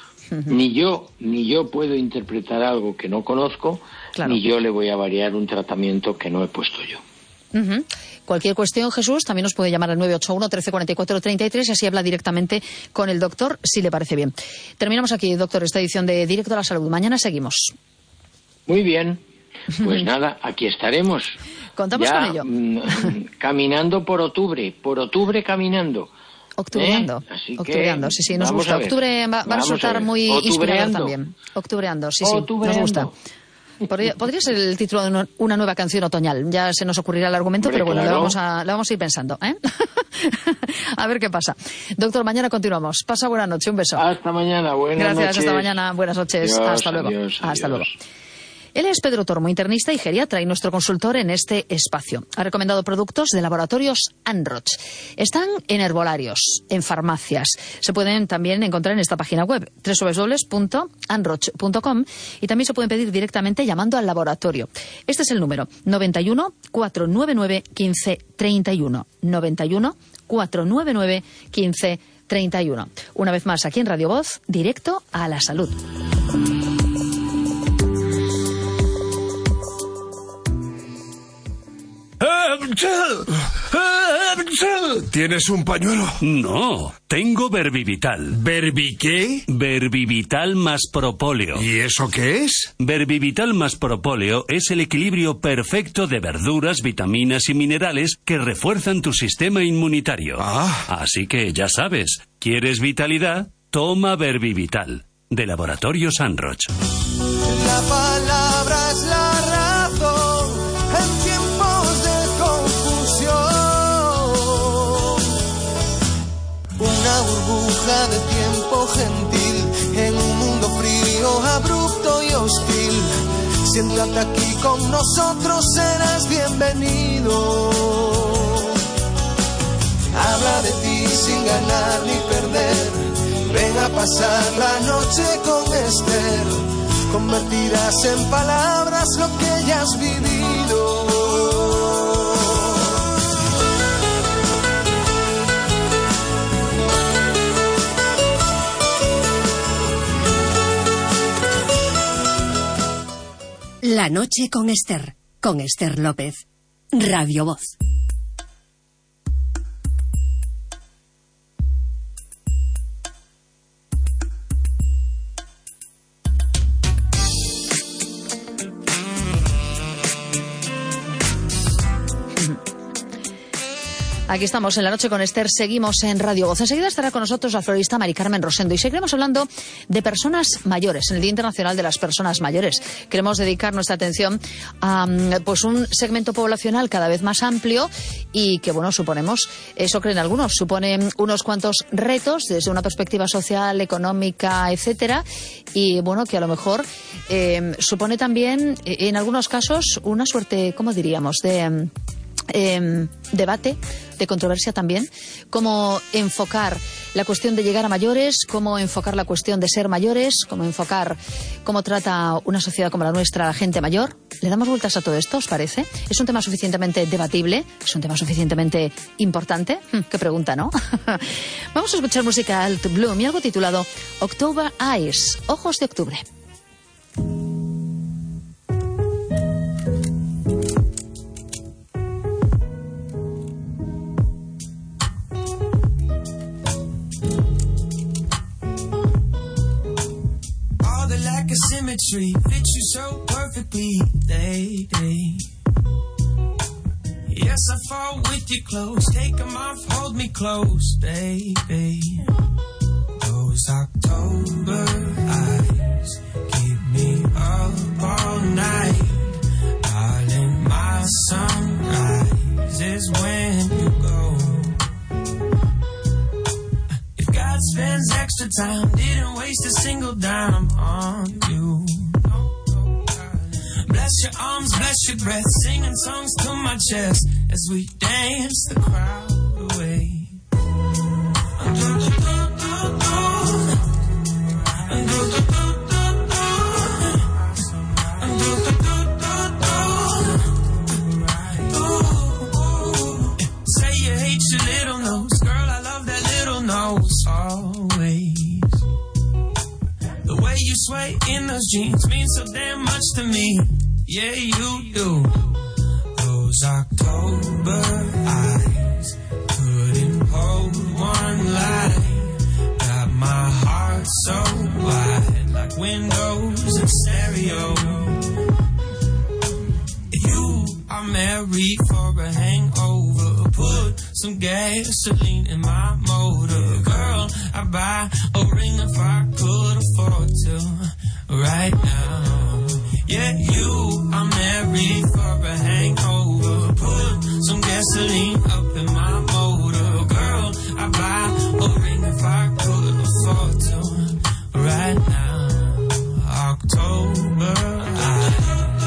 Ni yo ni yo puedo interpretar algo que no conozco, claro. ni yo le voy a variar un tratamiento que no he puesto yo. Uh-huh. Cualquier cuestión, Jesús, también nos puede llamar al nueve ocho uno, trece cuarenta y cuatro, treinta y tres y así habla directamente con el doctor, si le parece bien. Terminamos aquí, doctor, esta edición de Directo a la Salud. Mañana seguimos. Muy bien. Pues nada, aquí estaremos. Contamos ya, con ello. Mm, caminando por octubre, por octubre caminando. Octubreando, ¿Eh? octubreando, sí, sí, nos gusta. Octubre va, va a resultar a muy inspirador también. Octubreando, sí, sí, nos gusta. Podría, podría ser el título de una, una nueva canción otoñal. Ya se nos ocurrirá el argumento, Hombre, pero bueno, claro. le, vamos a, le vamos a ir pensando, ¿eh? A ver qué pasa. Doctor, mañana continuamos. Pasa buena noche, un beso. Hasta mañana, buenas Gracias, noches. hasta mañana, buenas noches. Adiós, hasta luego. adiós, hasta adiós. luego. Él es Pedro Tormo, internista y geriatra y nuestro consultor en este espacio. Ha recomendado productos de laboratorios Anroch. Están en herbolarios, en farmacias. Se pueden también encontrar en esta página web, doble u doble u doble u punto anroch punto com, y también se pueden pedir directamente llamando al laboratorio. Este es el número noventa y uno, cuatrocientos noventa y nueve, quince treinta y uno. noventa y uno, cuatrocientos noventa y nueve, quince treinta y uno. Una vez más aquí en Radio Voz, directo a la salud. ¿Tienes un pañuelo? No, tengo Verbivital. ¿Verbi qué? Verbivital más propóleo. ¿Y eso qué es? Verbivital más propóleo es el equilibrio perfecto de verduras, vitaminas y minerales que refuerzan tu sistema inmunitario. Ah. Así que ya sabes, ¿quieres vitalidad? Toma Verbivital, de Laboratorios Anroch. La palabra es la razón en tiempos de una burbuja de tiempo gentil en un mundo frío, abrupto y hostil. Siéntate aquí con nosotros, serás bienvenido. Habla de ti sin ganar ni perder. Ven a pasar la noche con Esther. Convertirás en palabras lo que ya has vivido. La noche con Esther, con Esther López. Radio Voz. Aquí estamos en La Noche con Esther, seguimos en Radio Voz. Enseguida estará con nosotros la florista Mari Carmen Rosendo y seguiremos hablando de personas mayores. En el Día Internacional de las Personas Mayores queremos dedicar nuestra atención a pues un segmento poblacional cada vez más amplio y que, bueno, suponemos, eso creen algunos, supone unos cuantos retos desde una perspectiva social, económica, etcétera, y, bueno, que a lo mejor eh, supone también, en algunos casos, una suerte, ¿cómo diríamos?, de... Eh, debate, de controversia también, cómo enfocar la cuestión de llegar a mayores, cómo enfocar la cuestión de ser mayores, cómo enfocar cómo trata una sociedad como la nuestra a la gente mayor. ¿Le damos vueltas a todo esto, os parece? ¿Es un tema suficientemente debatible? ¿Es un tema suficientemente importante? Qué pregunta, ¿no? Vamos a escuchar música Alt Bloom y algo titulado October Eyes, Ojos de Octubre. Symmetry fits you so perfectly, lady. Yes, I fall with you close. Take them off, hold me close, baby. Those October eyes keep me up all night. Darling, my sunrise is when you go. God spends extra time, didn't waste a single dime on you. Bless your arms, bless your breath, singing songs to my chest as we dance the crowd away. Say you hate your little nose, girl, I love that little nose. Always the way you sway in those jeans means so damn much to me. Yeah, you do. Those October eyes couldn't hold one lie. Got my heart so wide, like windows in stereo. You are married for a hangover. Put some gasoline in my motor. Girl, I'd buy a ring if I could afford to right now. Yeah, you are married for a hangover. Put some gasoline up in my motor. Girl, I'd buy a ring if I could afford to right now. October eyes.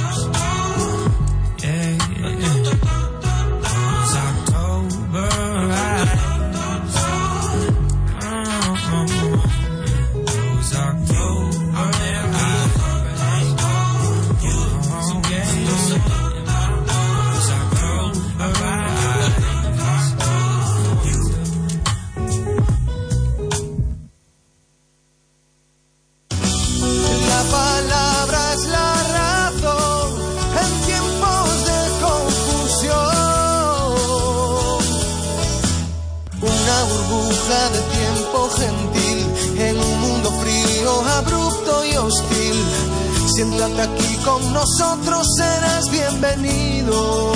De tiempo gentil en un mundo frío, abrupto y hostil. Siéntate aquí con nosotros, serás bienvenido.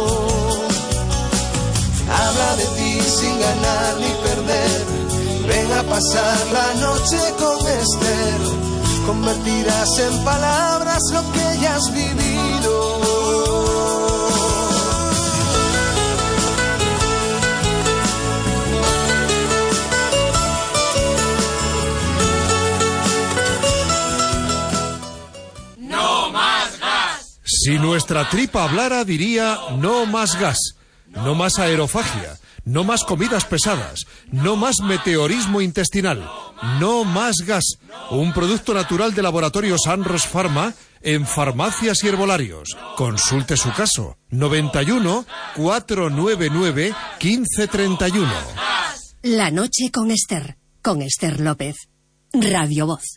Habla de ti sin ganar ni perder. Ven a pasar la noche con Esther. Convertirás en palabras lo que ya has vivido. Si nuestra tripa hablara, diría no más gas, no más aerofagia, no más comidas pesadas, no más meteorismo intestinal, no más gas. Un producto natural de Laboratorios Anros Pharma en farmacias y herbolarios. Consulte su caso. noventa y uno, cuatrocientos noventa y nueve, quince treinta y uno. La noche con Esther, con Esther López. Radio Voz.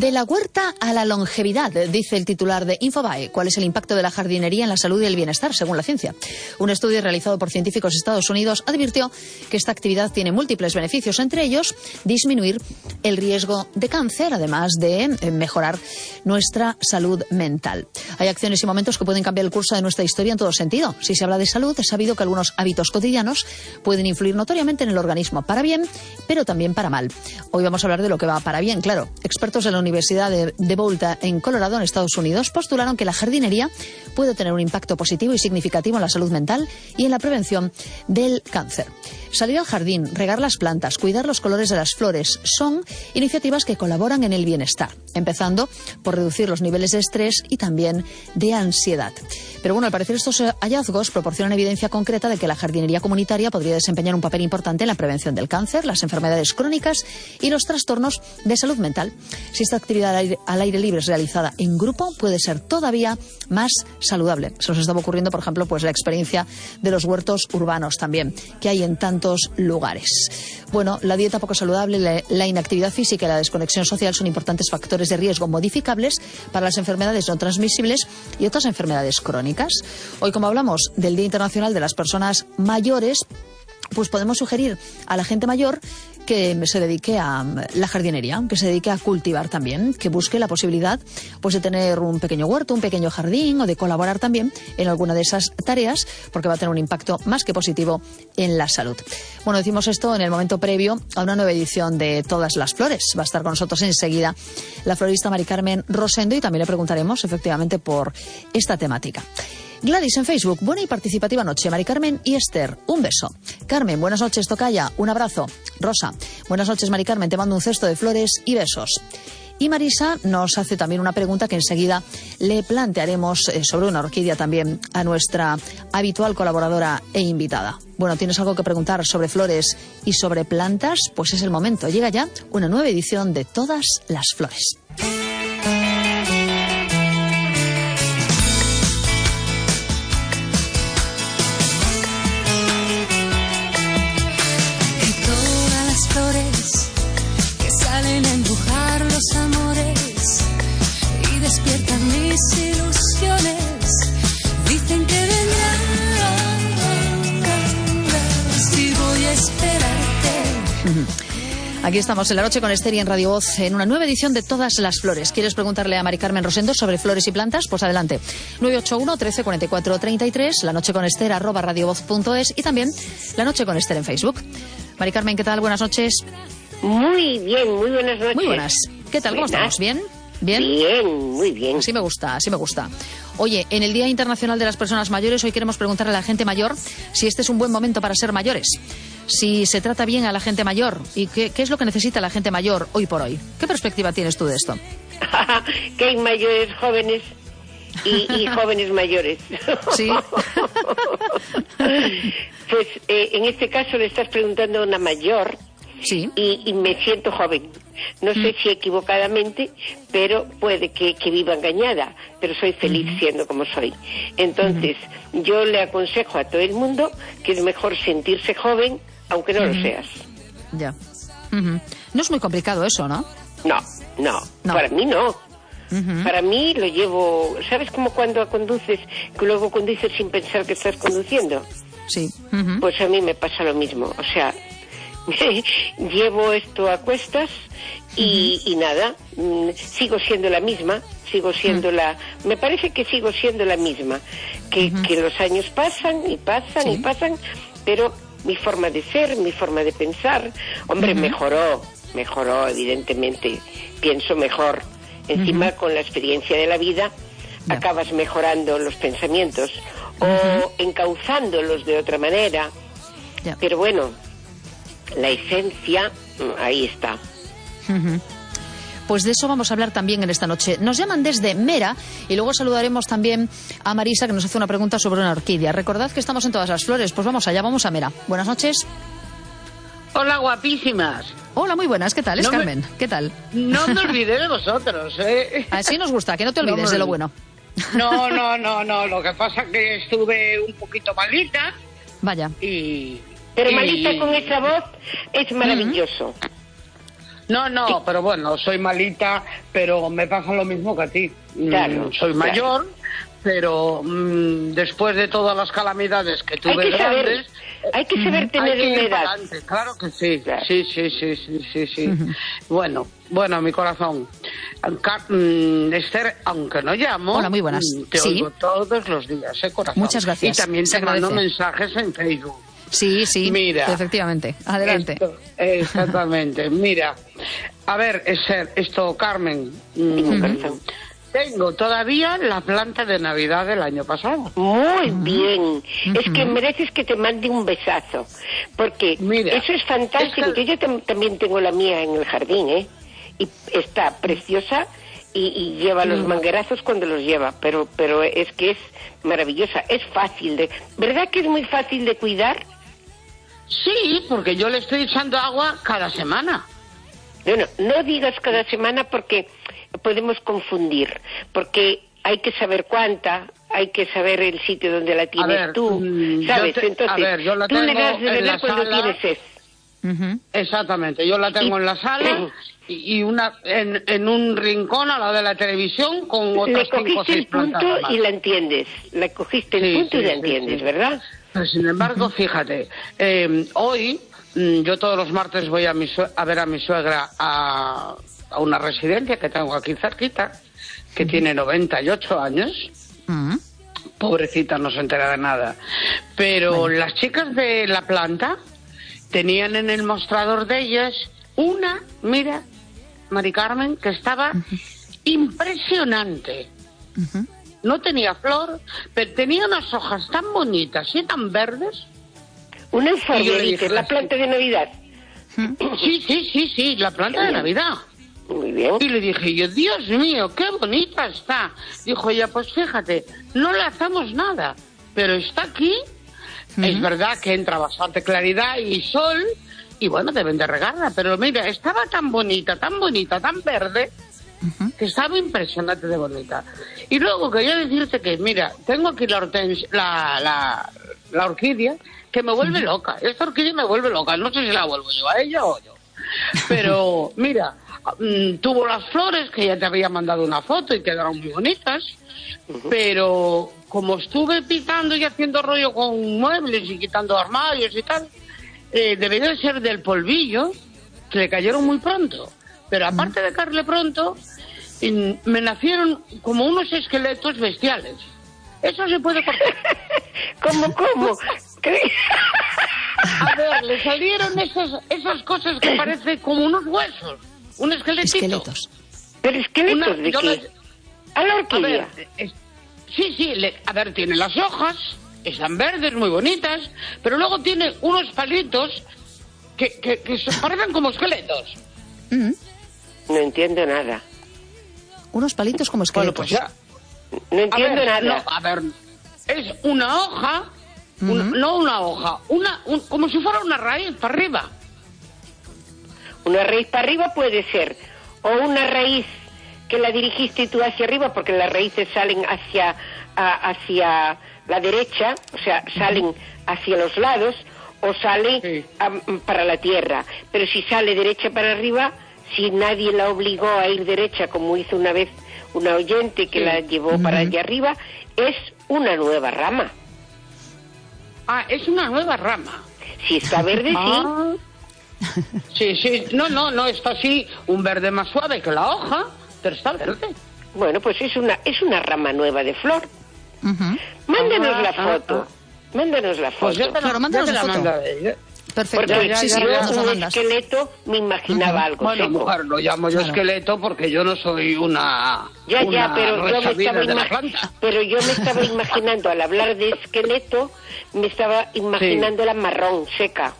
De la huerta a la longevidad, dice el titular de Infobae. ¿Cuál es el impacto de la jardinería en la salud y el bienestar, según la ciencia? Un estudio realizado por científicos de Estados Unidos advirtió que esta actividad tiene múltiples beneficios, entre ellos disminuir el riesgo de cáncer, además de mejorar nuestra salud mental. Hay acciones y momentos que pueden cambiar el curso de nuestra historia en todo sentido. Si se habla de salud, es sabido que algunos hábitos cotidianos pueden influir notoriamente en el organismo, para bien, pero también para mal. Hoy vamos a hablar de lo que va para bien, claro. Expertos de la Universidad de, de Boulder, en Colorado, en Estados Unidos, postularon que la jardinería puede tener un impacto positivo y significativo en la salud mental y en la prevención del cáncer. Salir al jardín, regar las plantas, cuidar los colores de las flores son iniciativas que colaboran en el bienestar, empezando por reducir los niveles de estrés y también de ansiedad. Pero bueno, al parecer estos hallazgos proporcionan evidencia concreta de que la jardinería comunitaria podría desempeñar un papel importante en la prevención del cáncer, las enfermedades crónicas y los trastornos de salud mental. Si esta actividad al aire, al aire libre es realizada en grupo, puede ser todavía más saludable. Se nos estaba ocurriendo, por ejemplo, pues la experiencia de los huertos urbanos también, que hay en tantos lugares. Bueno, la dieta poco saludable, la, la inactividad física y la desconexión social son importantes factores de riesgo modificables para las enfermedades no transmisibles y otras enfermedades crónicas. Hoy, como hablamos del Día Internacional de las Personas Mayores, pues podemos sugerir a la gente mayor que se dedique a la jardinería, que se dedique a cultivar también, que busque la posibilidad pues de tener un pequeño huerto, un pequeño jardín o de colaborar también en alguna de esas tareas, porque va a tener un impacto más que positivo en la salud. Bueno, decimos esto en el momento previo a una nueva edición de Todas las Flores. Va a estar con nosotros enseguida la florista Mari Carmen Rosendo y también le preguntaremos efectivamente por esta temática. Gladys en Facebook, buena y participativa noche. Mari Carmen y Esther, un beso. Carmen, buenas noches, tocaya, un abrazo. Rosa, buenas noches, Mari Carmen, te mando un cesto de flores y besos. Y Marisa nos hace también una pregunta que enseguida le plantearemos eh, sobre una orquídea también a nuestra habitual colaboradora e invitada. Bueno, ¿tienes algo que preguntar sobre flores y sobre plantas? Pues es el momento. Llega ya una nueva edición de Todas las Flores. Los amores y despiertan mis ilusiones, dicen que vendrás y voy a esperarte. Aquí estamos en La Noche con Esther y en Radio Voz en una nueva edición de Todas las Flores. ¿Quieres preguntarle a Mari Carmen Rosendo sobre flores y plantas? Pues adelante. nueve ocho uno, trece, cuarenta y cuatro, treinta y tres, La Noche con Esther, arroba radiovoz punto es y también La Noche con Esther en Facebook. Mari Carmen, ¿qué tal? Buenas noches. Muy bien, muy buenas noches. Muy buenas. ¿Qué tal? ¿Cómo estamos? ¿Bien? ¿Bien? Bien, muy bien. Así me gusta, así me gusta. Oye, en el Día Internacional de las Personas Mayores, hoy queremos preguntarle a la gente mayor si este es un buen momento para ser mayores. Si se trata bien a la gente mayor y qué, qué es lo que necesita la gente mayor hoy por hoy. ¿Qué perspectiva tienes tú de esto? Que hay mayores jóvenes y, y jóvenes mayores. Sí. Pues eh, en este caso le estás preguntando a una mayor. Sí. Y, y me siento joven. No mm. sé si equivocadamente, pero puede que, que viva engañada, pero soy feliz mm. siendo como soy. Entonces, mm. yo le aconsejo a todo el mundo que es mejor sentirse joven, aunque no mm. lo seas. Ya. Mm-hmm. No es muy complicado eso, ¿no? No, no, no. Para mí no. Mm-hmm. Para mí lo llevo... ¿Sabes como cuando conduces, que luego conduces sin pensar que estás conduciendo? Sí. Mm-hmm. Pues a mí me pasa lo mismo, o sea... llevo esto a cuestas y, uh-huh. y nada, mm, sigo siendo la misma, sigo siendo uh-huh. la... Me parece que sigo siendo la misma, que, uh-huh. que los años pasan y pasan sí. y pasan, pero mi forma de ser, mi forma de pensar, hombre, uh-huh. mejoró, mejoró evidentemente, pienso mejor. Encima uh-huh. con la experiencia de la vida yeah. acabas mejorando los pensamientos uh-huh. o encauzándolos de otra manera, yeah. pero bueno... La esencia, ahí está. Uh-huh. Pues de eso vamos a hablar también en esta noche. Nos llaman desde Mera y luego saludaremos también a Marisa, que nos hace una pregunta sobre una orquídea. Recordad que estamos en Todas las Flores. Pues vamos allá, vamos a Mera. Buenas noches. Hola, guapísimas. Hola, muy buenas. ¿Qué tal? Es no Carmen. Me... ¿Qué tal? No me olvidé de vosotros, ¿eh? Así nos gusta, que no te olvides no de lo bueno. No, no, no, no. Lo que pasa es que estuve un poquito malita. Vaya. Y... Pero y... malita con esa voz es maravilloso. No, no, pero bueno, soy malita, pero me pasa lo mismo que a ti. Claro, Mm, soy claro. mayor, pero mm, después de todas las calamidades que tuve Hay que saber, grandes, hay que saber tener hay que una ir edad. pa'lante, claro que sí, sí, sí, sí, sí, sí, sí. Bueno, bueno, mi corazón. Ca- mm, Esther, aunque no llamo, Hola, muy buenas. mm, te Sí. oigo todos los días, ¿eh, corazón? Muchas gracias, Y también se te mando agradece. mensajes en Facebook. Sí, sí, Mira, efectivamente. Adelante. Esto, exactamente. Mira, a ver, Esther, esto, Carmen, mm, tengo todavía la planta de Navidad del año pasado. Muy bien. Es que mereces que te mande un besazo. Porque eso es fantástico. es que- Yo tam- también tengo la mía en el jardín, ¿eh? Y está preciosa y, y lleva los Mm. manguerazos cuando los lleva. Pero, pero es que es maravillosa. Es fácil de... ¿Verdad que es muy fácil de cuidar? Sí, porque yo le estoy echando agua cada semana. Bueno, no digas cada semana porque podemos confundir. Porque hay que saber cuánta, hay que saber el sitio donde la tienes ver, tú, mm, ¿sabes? yo te- Entonces, a ver, yo la tú le tengo das de en beber la cuando sala. tienes sed. Exactamente, yo la tengo en la sala y, y una en, en un rincón al lado de la televisión con Le otras cinco o cogiste seis el punto plantas más. y la entiendes. Le cogiste el Sí, punto y sí, la sí, entiendes, sí. ¿verdad? Pero sin embargo, fíjate, eh, hoy mm, yo todos los martes voy a, mi sue- a ver a mi suegra a, a una residencia que tengo aquí cerquita, que tiene noventa y ocho años. Pobrecita, no se entera de nada. Pero las chicas de la planta tenían en el mostrador de ellas una, mira, Mari Carmen, que estaba impresionante. No tenía flor, pero tenía unas hojas tan bonitas y tan verdes. Una Y yo le enfermedad, dije, la planta de Navidad. Sí, sí, sí, sí, la planta de Navidad. Muy bien. Y le dije yo, Dios mío, qué bonita está. Dijo ella, pues fíjate, no le hacemos nada, pero está aquí. Es verdad que entra bastante claridad y sol, y bueno, deben de regarla, pero mira, estaba tan bonita, tan bonita, tan verde, que estaba impresionante de bonita. Y luego quería decirte que, mira, tengo aquí la, hortens- la, la, la orquídea, que me vuelve loca. Esta orquídea me vuelve loca, no sé si la vuelvo yo a ella o yo. Pero, mira, mm, tuvo las flores, que ya te había mandado una foto y quedaron muy bonitas, pero como estuve pintando y haciendo rollo con muebles y quitando armarios y tal, eh, debería de ser del polvillo, que le cayeron muy pronto. Pero aparte de caerle pronto, in- me nacieron como unos esqueletos bestiales. Eso se puede cortar. ¿Cómo, cómo? A ver, le salieron esas, esas cosas que parecen como unos huesos. Un esqueletito. Esqueletos. ¿Pero esqueletos Una- de yo qué? les- A la A orquídea. ver, es- sí, sí, le- a ver, tiene las hojas, están verdes, muy bonitas, pero luego tiene unos palitos que, que, que se parecen como esqueletos. No entiendo nada. Unos palitos como Bueno, esqueletos. pues ya. No entiendo a ver, nada. no, a ver, es una hoja, un- no una hoja, una, un- como si fuera una raíz para arriba. Una raíz para arriba puede ser, o una raíz que la dirigiste tú hacia arriba, porque las raíces salen hacia, a- hacia la derecha, o sea, salen hacia los lados, o sale am, para la tierra. Pero si sale derecha para arriba, si nadie la obligó a ir derecha, como hizo una vez una oyente que Sí. la llevó para allá arriba, es una nueva rama. Ah, es una nueva rama. Si está verde, Ah. Sí, sí, no, no, no, está así, un verde más suave que la hoja, pero está verde. sí. Bueno, pues es una, es una rama nueva de flor. Mándanos Ah, la ah, foto. Mándanos la foto. Pues yo te la- Claro, mándanos yo te la la foto. mandaré. Perfecto. Porque Ya, si ya, yo ya, nos la un mandas. esqueleto me imaginaba algo Bueno, seco. mujer, lo llamo yo Claro. esqueleto porque yo no soy una. Ya, ya, una pero yo, me resabida estaba de la ima- planta. pero yo me estaba imaginando, al hablar de esqueleto, me estaba imaginando la marrón, seca.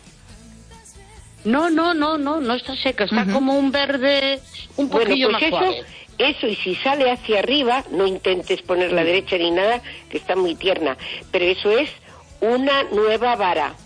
No, no, no, no, no está seca, está como un verde un Bueno, poquillo pues más eso, suave. eso, y si sale hacia arriba, no intentes poner la derecha ni nada, que está muy tierna, pero eso es una nueva vara.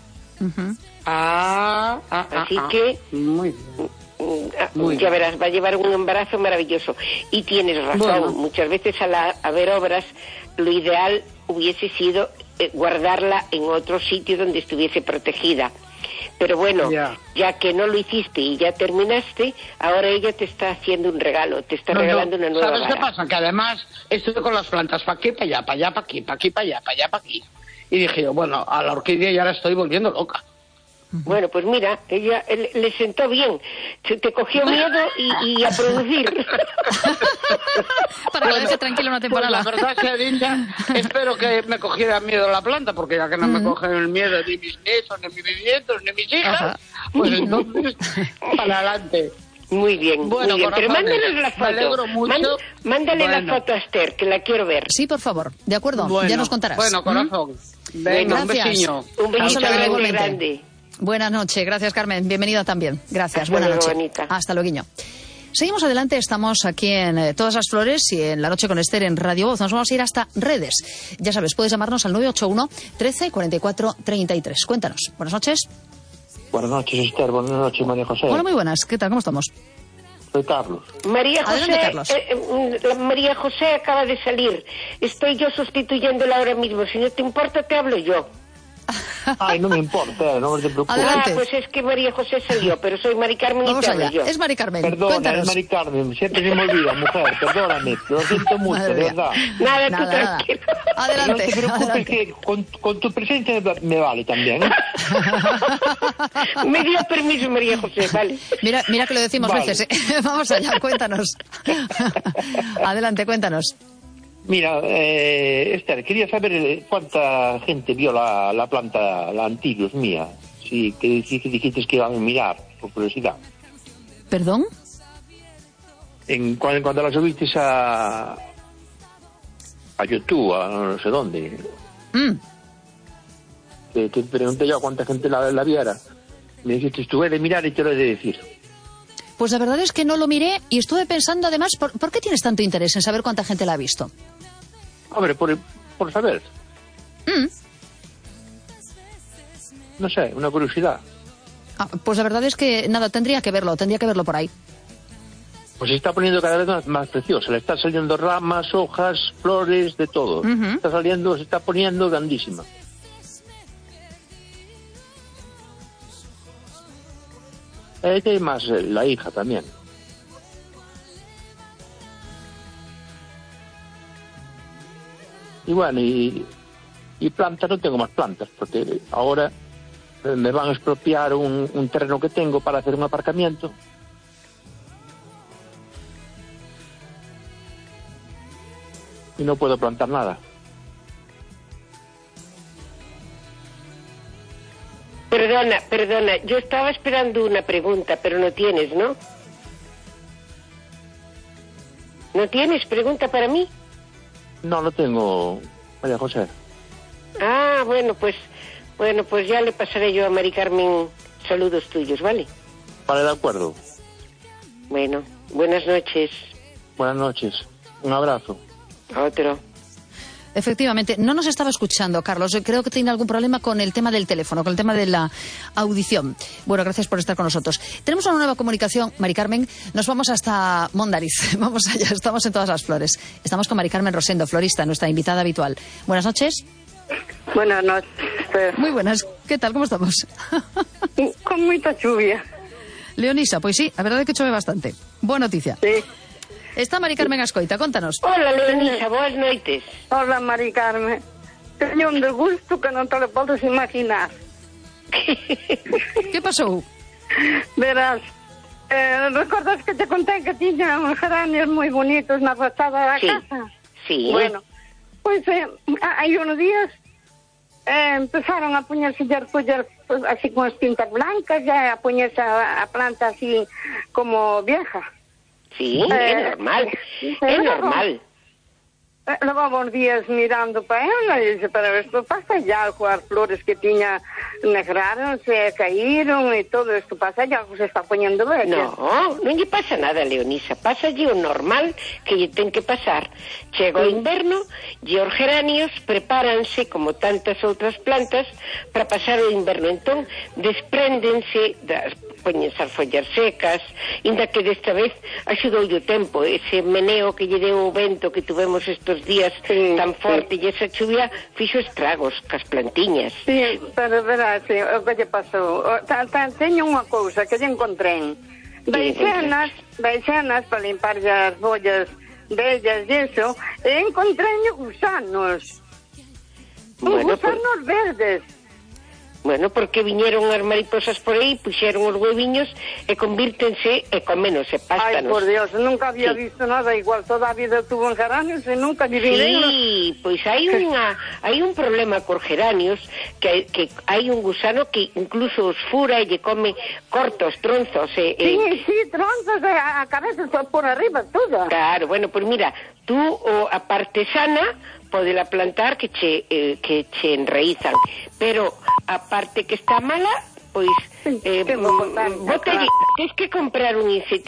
Ah, ah, ah, Así ah. que Muy bien. Mm, ah, Muy ya bien. verás, va a llevar un embarazo maravilloso. Y tienes razón, Bueno. muchas veces al a- haber obras, lo ideal hubiese sido eh, guardarla en otro sitio donde estuviese protegida. Pero bueno, ya. ya que no lo hiciste y ya terminaste, ahora ella te está haciendo un regalo, te está no, regalando no. una nueva ¿Sabes vara. qué pasa? Que además estuve con las plantas para aquí, para allá, para allá, para aquí, para aquí, para allá, para allá, para aquí. Y dije yo, bueno, a la orquídea ya la estoy volviendo loca. Bueno, pues mira, ella le, le sentó bien, te, te cogió miedo y, y a producir. Para que la deje tranquila una temporada. Pues la verdad, Sedincha, espero que me cogiera miedo la planta, porque ya que no uh-huh. me cogen el miedo ni mis nietos, ni mis nietos, ni mis hijas, Ajá. pues entonces, para adelante. Muy bien, bueno, muy bien. Pero mándale la foto. Me alegro mucho. Mánd, mándale bueno. la foto a Esther, que la quiero ver. Sí, por favor. De acuerdo, bueno, ya nos contarás. Bueno, corazón. ¿Mm? Venga, un besillo. Un besito grande, grande. Buenas noches, gracias Carmen, bienvenida también. Gracias, Hasta buenas noches. Bonita. Hasta luego. Seguimos adelante, estamos aquí en eh, Todas las Flores y en La Noche con Esther en Radio Voz. Nos vamos a ir hasta redes. Ya sabes, puedes llamarnos al nueve ocho uno, trece, cuarenta y cuatro, treinta y tres. Cuéntanos. Buenas noches. Buenas noches, Esther. Buenas noches, María José. Hola, muy buenas. ¿Qué tal? ¿Cómo estamos? Soy Carlos. María José, Adelante, Carlos. Eh, eh, María José acaba de salir. Estoy yo sustituyéndola ahora mismo. Si no te importa, te hablo yo. Ay, no me importa, no te preocupes. Adelante. Ah, pues es que María José salió, pero soy Mari Carmen y te hablo yo. Es Mari Carmen. Perdona, Cuéntanos. es Mari Carmen. Siempre se me olvida, mujer. Perdóname. Lo siento mucho, de verdad. Nada, nada tú tranquilo. Adelante. No te preocupes, adelante. que con, con tu presencia me vale también. ¿eh? Me dio permiso, María José, vale. Mira, mira que lo decimos Vale. veces. ¿eh? Vamos allá, cuéntanos. Adelante, cuéntanos. Mira, eh, Esther, quería saber cuánta gente vio la, la planta, la Antibios mía. Sí, que dijiste, dijiste que iban a mirar, por curiosidad. ¿Perdón? En, cuando, cuando la subiste a, a YouTube, a no sé dónde, Mm. te, te pregunté yo a cuánta gente la, la viera. Me dijiste, estuve de mirar y te lo he de decir. Pues la verdad es que no lo miré y estuve pensando además, ¿por, ¿por qué tienes tanto interés en saber cuánta gente la ha visto? Hombre, por, por saber. Mm. No sé, una curiosidad. Ah, pues la verdad es que nada, tendría que verlo, tendría que verlo por ahí. Pues se está poniendo cada vez más, más preciosa. Le están saliendo ramas, hojas, flores, de todo. Uh-huh. Está saliendo, se está poniendo grandísima. Eh, hay más, eh, la hija también. Y bueno, y, y plantas, no tengo más plantas, porque ahora eh, me van a expropiar un, un terreno que tengo para hacer un aparcamiento. Y no puedo plantar nada. Perdona, perdona, yo estaba esperando una pregunta, pero no tienes, ¿no? ¿No tienes pregunta para mí? No, no tengo, María José. Ah, bueno, pues bueno, pues ya le pasaré yo a Mari Carmen saludos tuyos, ¿vale? Vale, de acuerdo. Bueno, buenas noches. Buenas noches. Un abrazo. Otro. Efectivamente, no nos estaba escuchando, Carlos. Creo que tiene algún problema con el tema del teléfono, con el tema de la audición. Bueno, gracias por estar con nosotros. Tenemos una nueva comunicación, Mari Carmen. Nos vamos hasta Mondariz. Vamos allá, estamos en Todas las Flores. Estamos con Mari Carmen Rosendo, florista, nuestra invitada habitual. Buenas noches. Buenas noches. Muy buenas. ¿Qué tal? ¿Cómo estamos? Con mucha lluvia. Leonisa, pues sí, la verdad es que chove bastante. Buena noticia. Sí. Está Mari Carmen Ascoita, contanos. Hola, Leonisa, boas noites. Hola, Mari Carmen. Teño un desgusto que non te lo podes imaginar. Que pasou? Verás, eh, recordas que te conté que tiña uns geranios moi bonitos na fachada da Sí. casa? Sí. Bueno, pois eh, hai unos días eh, empezaron a poñerse as follas pues, así con as pintas blancas, ya a poñerse a, a planta así como vieja. Sí, Eh, é normal, sí, é luego- normal. eh, Levaba uns días mirando para ela e disse, pero isto pasa ya algo, as flores que tiña negraronse, caíron e todo isto pasa ya, se está poñendo vellas. No, non lle pasa nada, Leonisa. Pasa lle o normal que lle ten que pasar. Chega o inverno e os geranios prepáranse, como tantas outras plantas, para pasar o inverno. Entón, despréndense das, poñense as follas secas, inda que desta vez axudou o tempo, ese meneo que lle deu o vento que tuvemos estes días sí, tan forte, sí. E esa chuvia fixo estragos cas plantiñas. Sí, pero verás, sí, o que lle pasou, teño unha cousa que lle encontrei, baixenas, baixenas para limpar as follas bellas e eso, e encontrei gusanos, bueno, gusanos pues... verdes. Bueno, porque viñeron as mariposas por aí, puxeron os hueviños e convírtense e comenos e pástanos. Ai, por Dios, nunca había sí. visto nada igual, toda a vida tuvo en geranios e nunca lle vireron. Sí, pois hai unha hai un problema cos geranios, que, que hai un gusano que incluso os fura e lle come cortos, tronzos. E, sí, e... sí, tronzos, e a cabeza por arriba, toda. Claro, bueno, pois mira, tú o, a parte sana podela plantar que che, eh, que che enraízan, pero a parte que está mala, pois eh, botelle, tens que comprar un insecticida